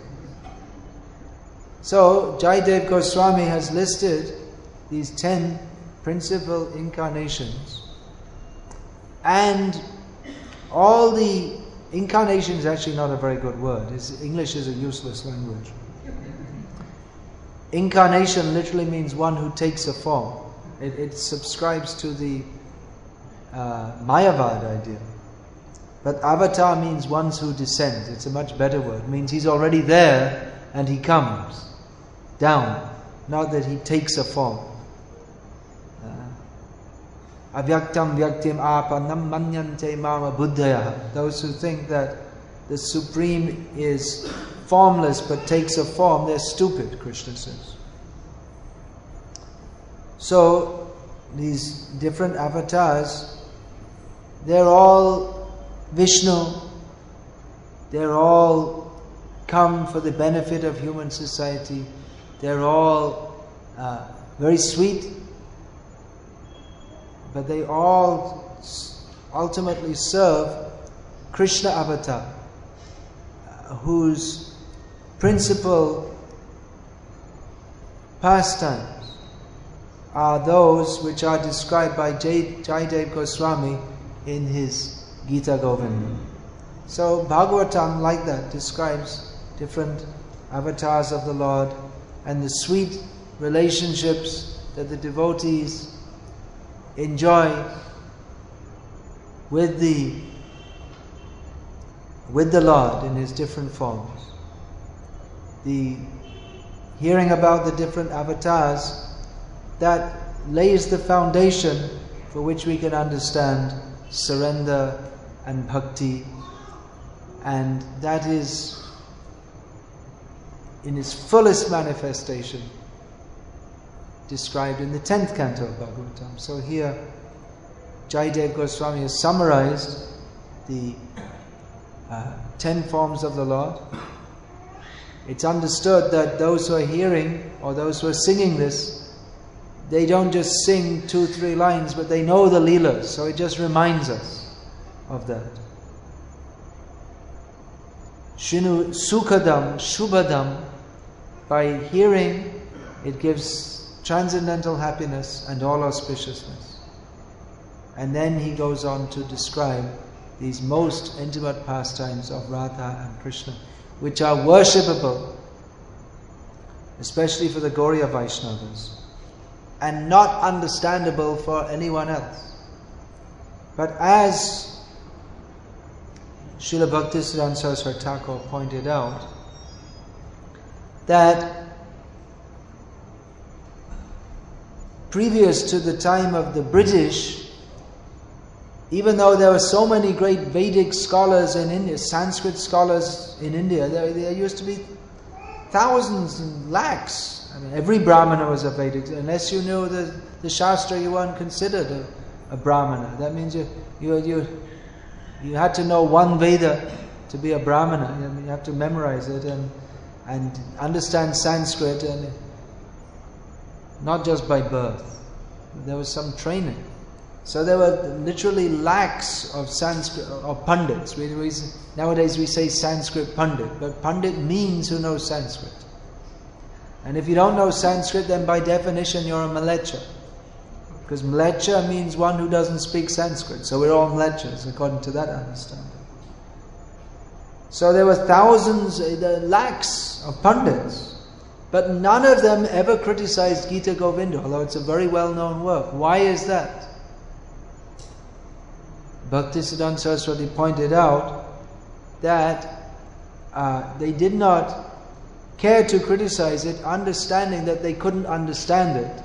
So, Jayadev Goswami has listed these 10 principal incarnations, and all the incarnation is actually not a very good word. English is a useless language. Incarnation literally means one who takes a form. It subscribes to the Mayavad idea. But avatar means ones who descend. It's a much better word. It means he's already there and he comes down, not that he takes a form. Avyaktam vyaktim apanam manyante mama buddhaya. Those who think that the Supreme is formless but takes a form, they're stupid, Krishna says. So, these different avatars, they're all Vishnu, they're all come for the benefit of human society, they're all very sweet, but they all ultimately serve Krishna avatar, whose principal pastimes are those which are described by Jayadev Goswami in his Gita Govinda. So Bhagavatam, like that, describes different avatars of the Lord and the sweet relationships that the devotees enjoy with the Lord in His different forms. The hearing about the different avatars, that lays the foundation for which we can understand surrender and bhakti, and that is in its fullest manifestation described in the 10th canto of Bhagavatam. So here Jayadev Goswami has summarized the 10 forms of the Lord. It's understood that those who are hearing or those who are singing this, they don't just sing 2-3 lines, but they know the Leelas, so it just reminds us of that. Shinu Sukhadam, Shubhadam, by hearing it gives transcendental happiness and all auspiciousness. And then he goes on to describe these most intimate pastimes of Radha and Krishna, which are worshipable, especially for the Gauriya Vaishnavas, and not understandable for anyone else. But as Srila Bhaktisiddhanta Saraswati Thakur pointed out, that previous to the time of the British, even though there were so many great Vedic scholars in India, Sanskrit scholars in India, there used to be thousands and lakhs. I mean, every Brahmana was a Vedic. Unless you knew the Shastra, you weren't considered a Brahmana. That means you had to know one Veda to be a Brahmana. I mean, you have to memorize it and understand Sanskrit, and not just by birth. There was some training. So there were literally lakhs of Sanskrit, or Pandits. Nowadays we say Sanskrit Pandit, but Pandit means who knows Sanskrit. And if you don't know Sanskrit, then by definition you're a Mlecha. Because Mlecha means one who doesn't speak Sanskrit. So we're all Mlechas according to that understanding. So there were thousands, lakhs of Pandits. But none of them ever criticized Gita Govinda, although it's a very well-known work. Why is that? Bhaktisiddhanta Saraswati pointed out that they did not care to criticize it, understanding that they couldn't understand it,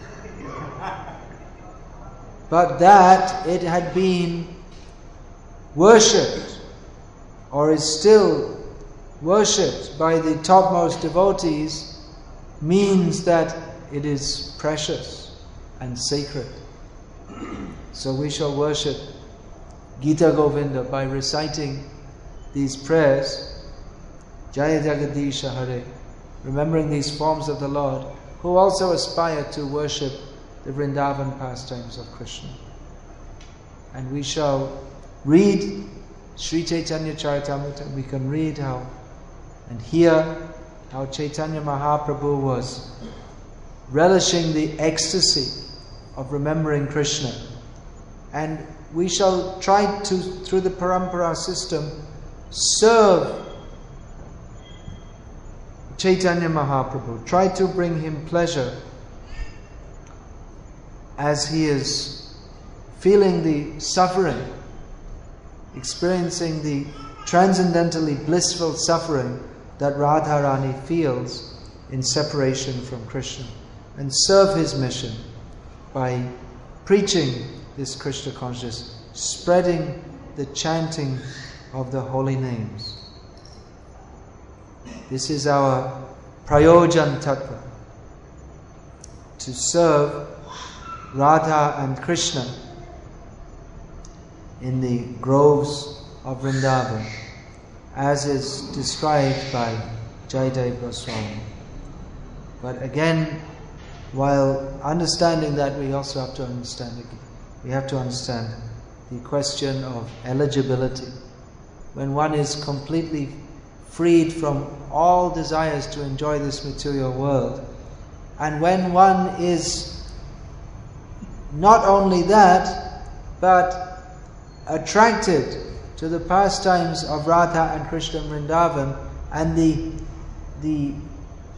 but that it had been worshipped, or is still worshipped by the topmost devotees, means that it is precious and sacred. So we shall worship Gita Govinda by reciting these prayers, Jaya Jagadisha Hare, remembering these forms of the Lord, who also aspire to worship the Vrindavan pastimes of Krishna. And we shall read Sri Chaitanya Charitamrita. We can read how and hear how Chaitanya Mahaprabhu was relishing the ecstasy of remembering Krishna. And we shall try to, through the Parampara system, serve Chaitanya Mahaprabhu, try to bring him pleasure as he is feeling the suffering, experiencing the transcendentally blissful suffering that Radharani feels in separation from Krishna, and serve his mission by preaching this Krishna consciousness, spreading the chanting of the holy names. This is our prayojan tattva, to serve Radha and Krishna in the groves of Vrindavan, as is described by Jayadev Goswami. But again, while understanding that, we also have to understand the question of eligibility. When one is completely freed from all desires to enjoy this material world, and when one is not only that, but attracted to the pastimes of Radha and Krishna in Vrindavan, and the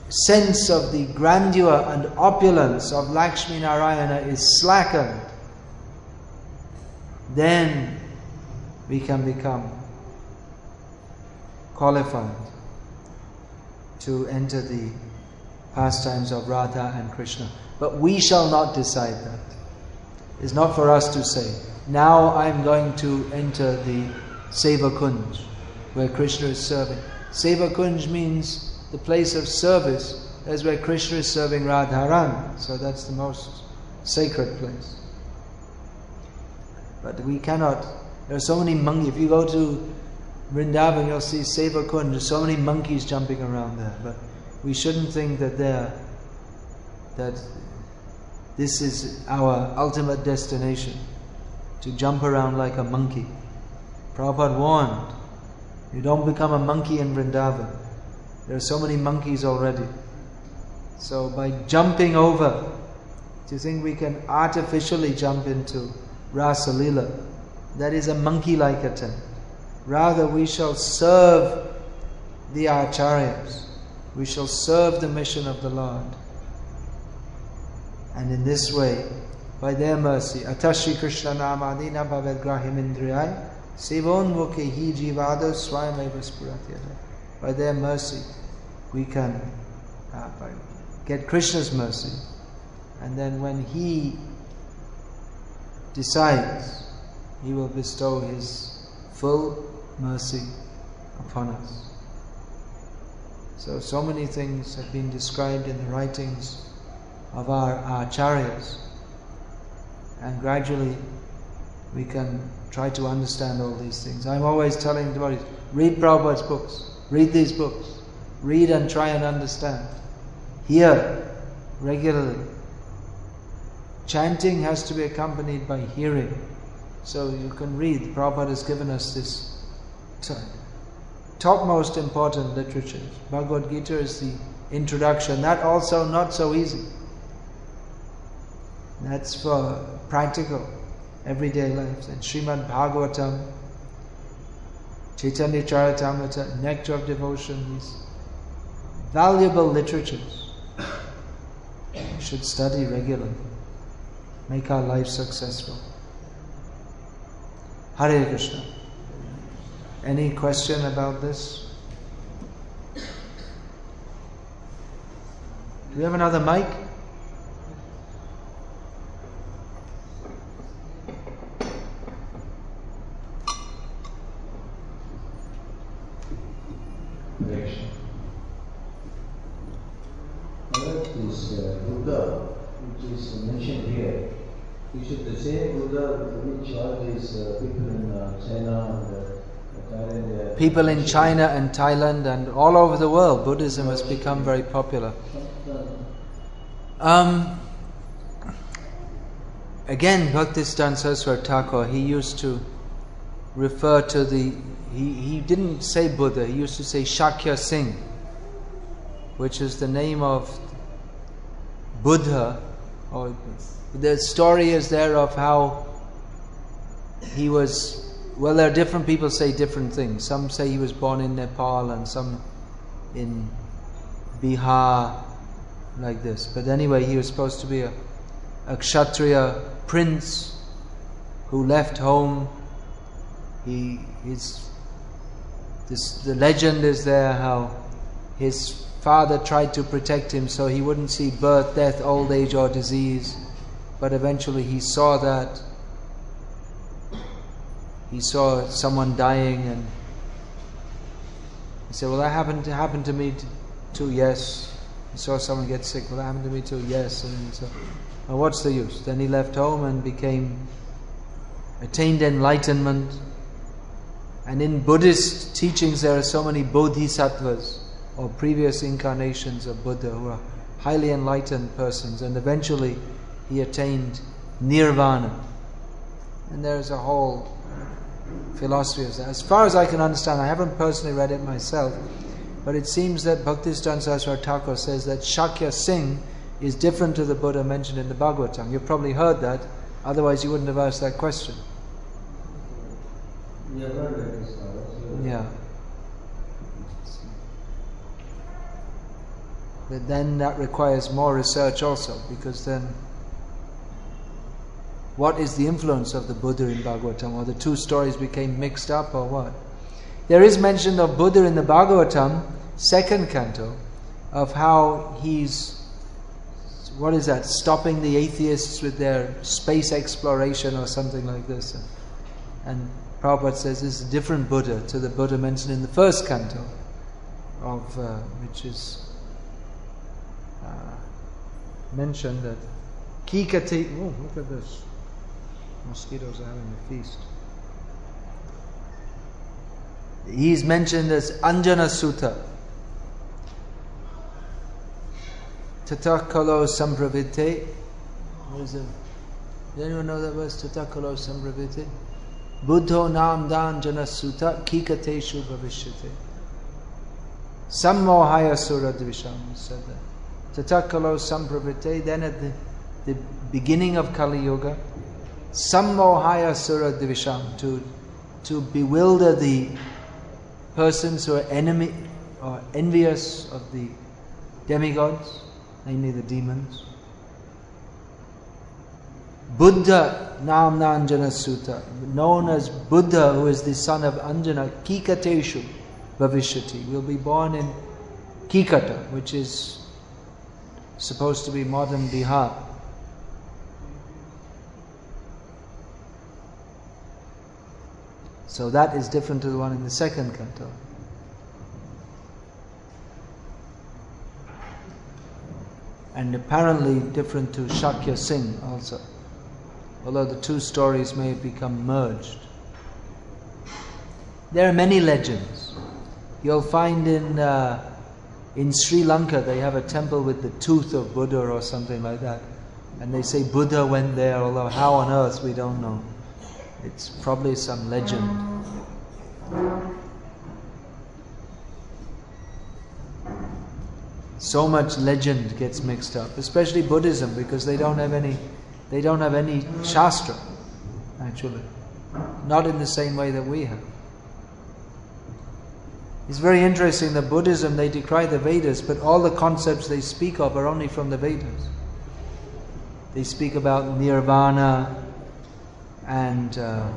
sense of the grandeur and opulence of Lakshmi Narayana is slackened, then we can become qualified to enter the pastimes of Radha and Krishna. But we shall not decide that. It's not for us to say, now I'm going to enter the Seva Kunj, where Krishna is serving. Seva Kunj means the place of service. That's where Krishna is serving Radharani. So that's the most sacred place. But we cannot. There are so many monkeys. If you go to Vrindavan, you'll see Seva Kunj. There's so many monkeys jumping around there. But we shouldn't think that this is our ultimate destination, to jump around like a monkey. Prabhupada warned, you don't become a monkey in Vrindavan. There are so many monkeys already. So by jumping over, do you think we can artificially jump into Rasa Leela? That is a monkey-like attempt. Rather, we shall serve the Acharyas. We shall serve the mission of the Lord. And in this way, by their mercy, Atashi Krishna Namadina Bhavet Grahim Indriyai Sivon Mukhi Jivado Swayameva Spuratyada. By their mercy, we can get Krishna's mercy. And then when He decides, He will bestow His full mercy upon us. So many things have been described in the writings of our acharyas, and gradually we can try to understand all these things. I'm always telling devotees, read Prabhupada's books, read these books, read and try and understand. Hear regularly. Chanting has to be accompanied by hearing. So you can read. Prabhupada has given us this topmost important literature. Bhagavad Gita is the introduction. That also not so easy. That's for practical, everyday life. And Srimad Bhagavatam, Chaitanya Charitamrita, Nectar of Devotion, these valuable literatures we should study regularly. Make our life successful. Hare Krishna. Any question about this? Do we have another mic? This Buddha, which is mentioned here, is it the same Buddha which all these people in China and Thailand? People in China and Thailand and all over the world, Buddhism has become very popular. Again, Bhaktisiddhanta Saraswati Thakur, he used to refer to he didn't say Buddha, he used to say Shakya Singh, which is the name of Buddha. Or the story is there of how he was, well, there are different people say different things. Some say he was born in Nepal and some in Bihar, like this. But anyway, he was supposed to be a Kshatriya prince who left home. The legend is there how his father tried to protect him so he wouldn't see birth, death, old age or disease. But eventually he saw that. He saw someone dying and he said, well, that happened to me too, yes. He saw someone get sick, well, that happened to me too, yes. And he said, well, what's the use? Then he left home and attained enlightenment. And in Buddhist teachings there are so many bodhisattvas, or previous incarnations of Buddha, who are highly enlightened persons, and eventually he attained nirvana. And there is a whole philosophy of that. As far as I can understand, I haven't personally read it myself, but it seems that Bhaktisiddhanta Saraswati Thakur says that Shakya Singh is different to the Buddha mentioned in the Bhagavatam. You've probably heard that, otherwise you wouldn't have asked that question. Yeah. But then that requires more research also, because then what is the influence of the Buddha in Bhagavatam, or the two stories became mixed up, or what. There is mention of Buddha in the Bhagavatam, second canto, of how he's, what is that, stopping the atheists with their space exploration or something like this. And Prabhupada says this is a different Buddha to the Buddha mentioned in the first canto, of which is mentioned that Kikati. Oh, look at this! Mosquitoes are having a feast. He is mentioned as Anjana Sutta. Tatakalo Sampravite. What is it? Does anyone know that verse? Tatakalo Sampravite. Buddho Nam Danjana Sutta Kikate Shubhavishyate. Sammohaya Sura Dvisham said that. Tatakalo Sampravite. Then at the beginning of Kali Yuga, Sammohaya Sura Dvisham, to bewilder the persons who are enemy or envious of the demigods, namely the demons. Buddha Nam Anjana Sutta, known as Buddha, who is the son of Anjana, Kikateshu Bhavishyati, will be born in Kikata, which is supposed to be modern Bihar. So that is different to the one in the second canto. And apparently different to Shakya Singh also, although the two stories may have become merged. There are many legends. You'll find in Sri Lanka they have a temple with the tooth of Buddha or something like that, and they say Buddha went there, although how on earth we don't know. It's probably some legend. So much legend gets mixed up, especially Buddhism, because they don't have any shastra, actually. Not in the same way that we have. It's very interesting that Buddhism, they decry the Vedas, but all the concepts they speak of are only from the Vedas. They speak about nirvana and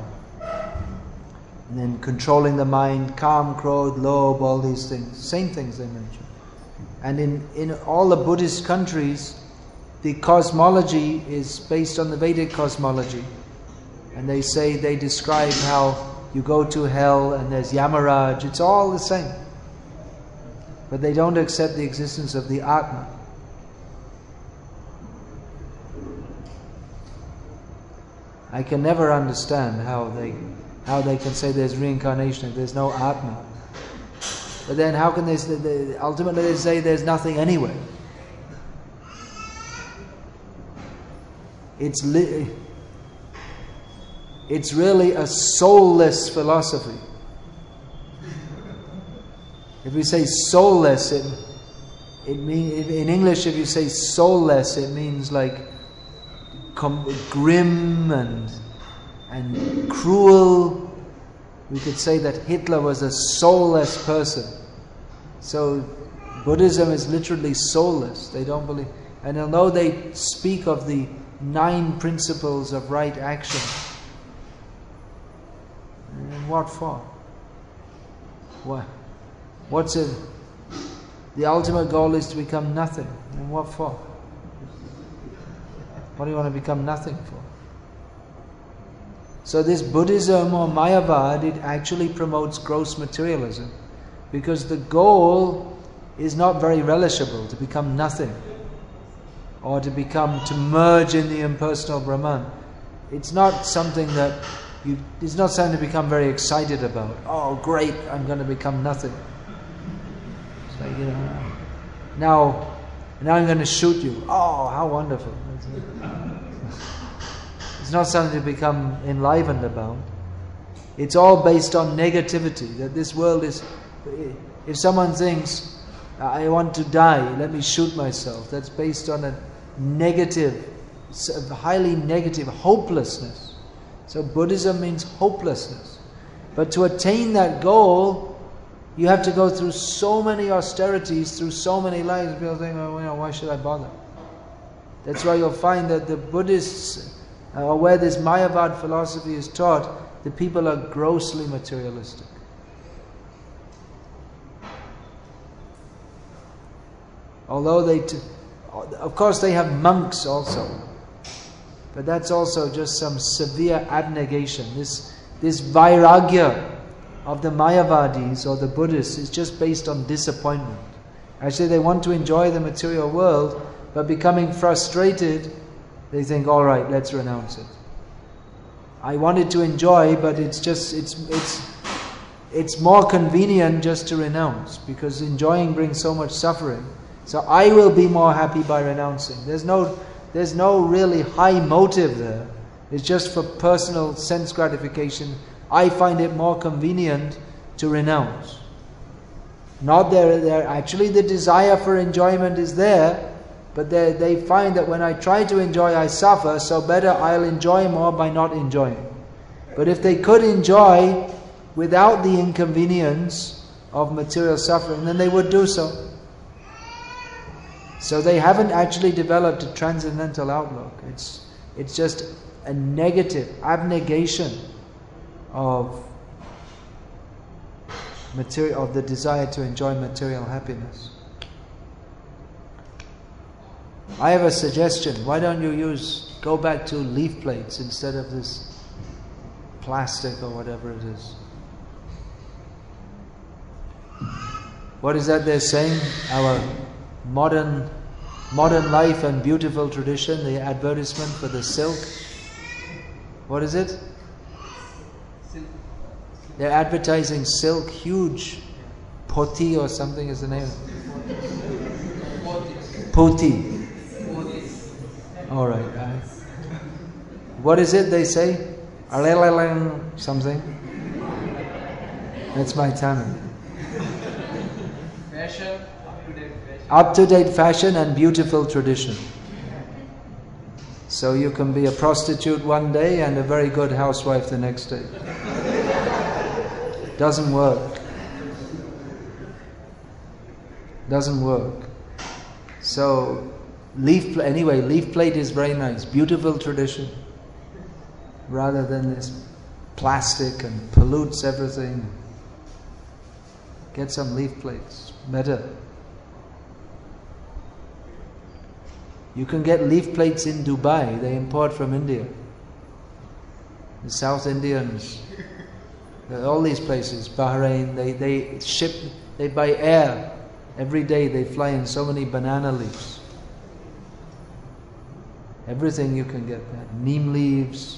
then controlling the mind, kam, krodh, lobh, all these things. Same things they mention. And in all the Buddhist countries, the cosmology is based on the Vedic cosmology. And they say, they describe how you go to hell and there's Yamaraj. It's all the same. But they don't accept the existence of the Atma. I can never understand how they can say there's reincarnation if there's no Atma. But then how can they say, ultimately they say there's nothing anyway. It's really a soulless philosophy. If we say soulless, it means, in English if you say soulless, it means like grim and cruel. We could say that Hitler was a soulless person. So Buddhism is literally soulless. They don't believe. And although they speak of the 9 principles of right action, what for? What's it? The ultimate goal is to become nothing. And what for? What do you want to become nothing for? So this Buddhism or Mayavad, it actually promotes gross materialism, because the goal is not very relishable, to become nothing, or to merge in the impersonal Brahman. It's not something that it's not something to become very excited about. Oh great, I'm going to become nothing. It's like, now I'm going to shoot you. Oh, how wonderful. It's not something to become enlivened about. It's all based on negativity, that this world is... If someone thinks, I want to die, let me shoot myself, that's based on a negative, highly negative hopelessness. So Buddhism means hopelessness. But to attain that goal, you have to go through so many austerities, through so many lives. People think, why should I bother? That's why you'll find that the Buddhists, or where this Mayavad philosophy is taught, the people are grossly materialistic. Although of course they have monks also, but that's also just some severe abnegation. This vairagya of the Mayavadis or the Buddhists is just based on disappointment. Actually, they want to enjoy the material world, but becoming frustrated, they think, all right, let's renounce it. I wanted to enjoy, but it's more convenient just to renounce, because enjoying brings so much suffering. So I will be more happy by renouncing. There's no really high motive there. It's just for personal sense gratification. I find it more convenient to renounce. Not there. Actually, the desire for enjoyment is there, but they find that when I try to enjoy, I suffer. So better I'll enjoy more by not enjoying. But if they could enjoy without the inconvenience of material suffering, then they would do so. So they haven't actually developed a transcendental outlook. It's just a negative abnegation of the desire to enjoy material happiness. I have a suggestion. Why don't you go back to leaf plates instead of this plastic or whatever it is? What is that they're saying? Our modern life and beautiful tradition, the advertisement for the silk. What is it? Silk. They're advertising silk, huge. Poti or something is the name. Poti. Alright. What is it they say? Something. That's my Tamil. Fashion, up-to-date fashion. Up-to-date fashion and beautiful tradition. So you can be a prostitute one day and a very good housewife the next day. Doesn't work. Doesn't work. So leaf plate is very nice. Beautiful tradition. Rather than this plastic and pollutes everything. Get some leaf plates. Better. You can get leaf plates in Dubai. They import from India. The South Indians. All these places. Bahrain. They buy air. Every day they fly in so many banana leaves. Everything you can get there. Neem leaves.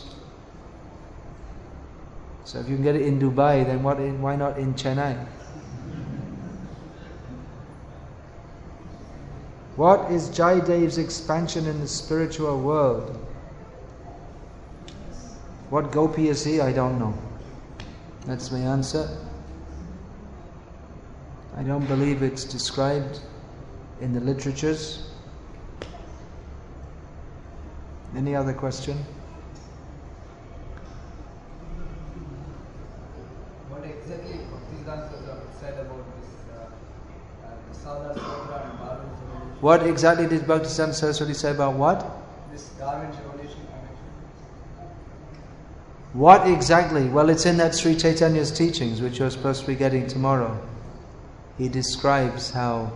So if you can get it in Dubai, then why not in Chennai? What is Jaydev's expansion in the spiritual world? What gopi is he? I don't know. That's my answer. I don't believe it's described in the literatures. Any other question? What exactly Bhaktisiddhanta said about this Sadhana Sutra and Darwin's evolution? What exactly did Bhaktisiddhanta Saraswati say about what? This Darwin's evolution. What exactly? Well, it's in that Sri Chaitanya's teachings, which you're supposed to be getting tomorrow. He describes how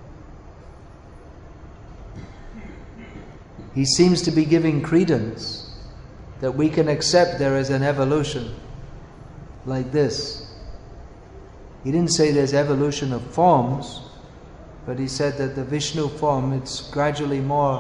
he seems to be giving credence that we can accept there is an evolution like this. He didn't say there's evolution of forms, but he said that the Vishnu form, it's gradually more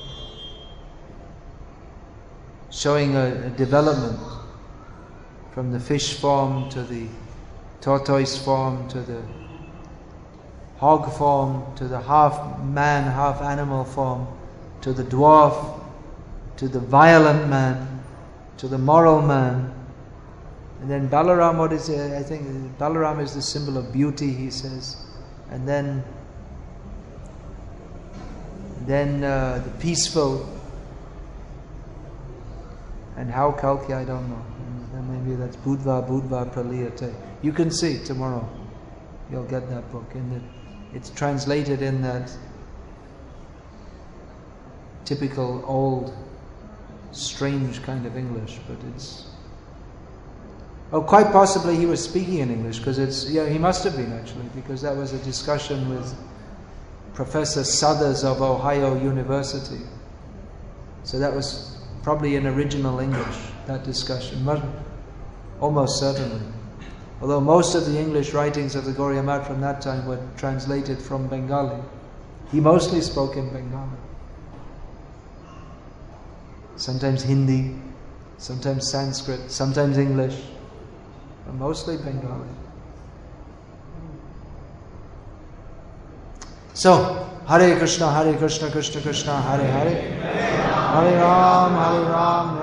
showing a development from the fish form to the tortoise form to the hog form to the half man, half animal form to the dwarf to the violent man to the moral man. And then Balaram, what is it? I think Balaram is the symbol of beauty, he says. And then the peaceful. And how Kalki, I don't know. And maybe that's Budva Praliyate. You can see tomorrow. You'll get that book. It's translated in that typical old strange kind of English, but it's... Oh, quite possibly he was speaking in English, because he must have been actually, because that was a discussion with Professor Suthers of Ohio University. So that was probably in original English, that discussion, almost certainly. Although most of the English writings of the Gauriya Math from that time were translated from Bengali. He mostly spoke in Bengali. Sometimes Hindi, sometimes Sanskrit, sometimes English, but mostly Bengali. So, Hare Krishna, Krishna Krishna, Hare Hare, Hare Ram,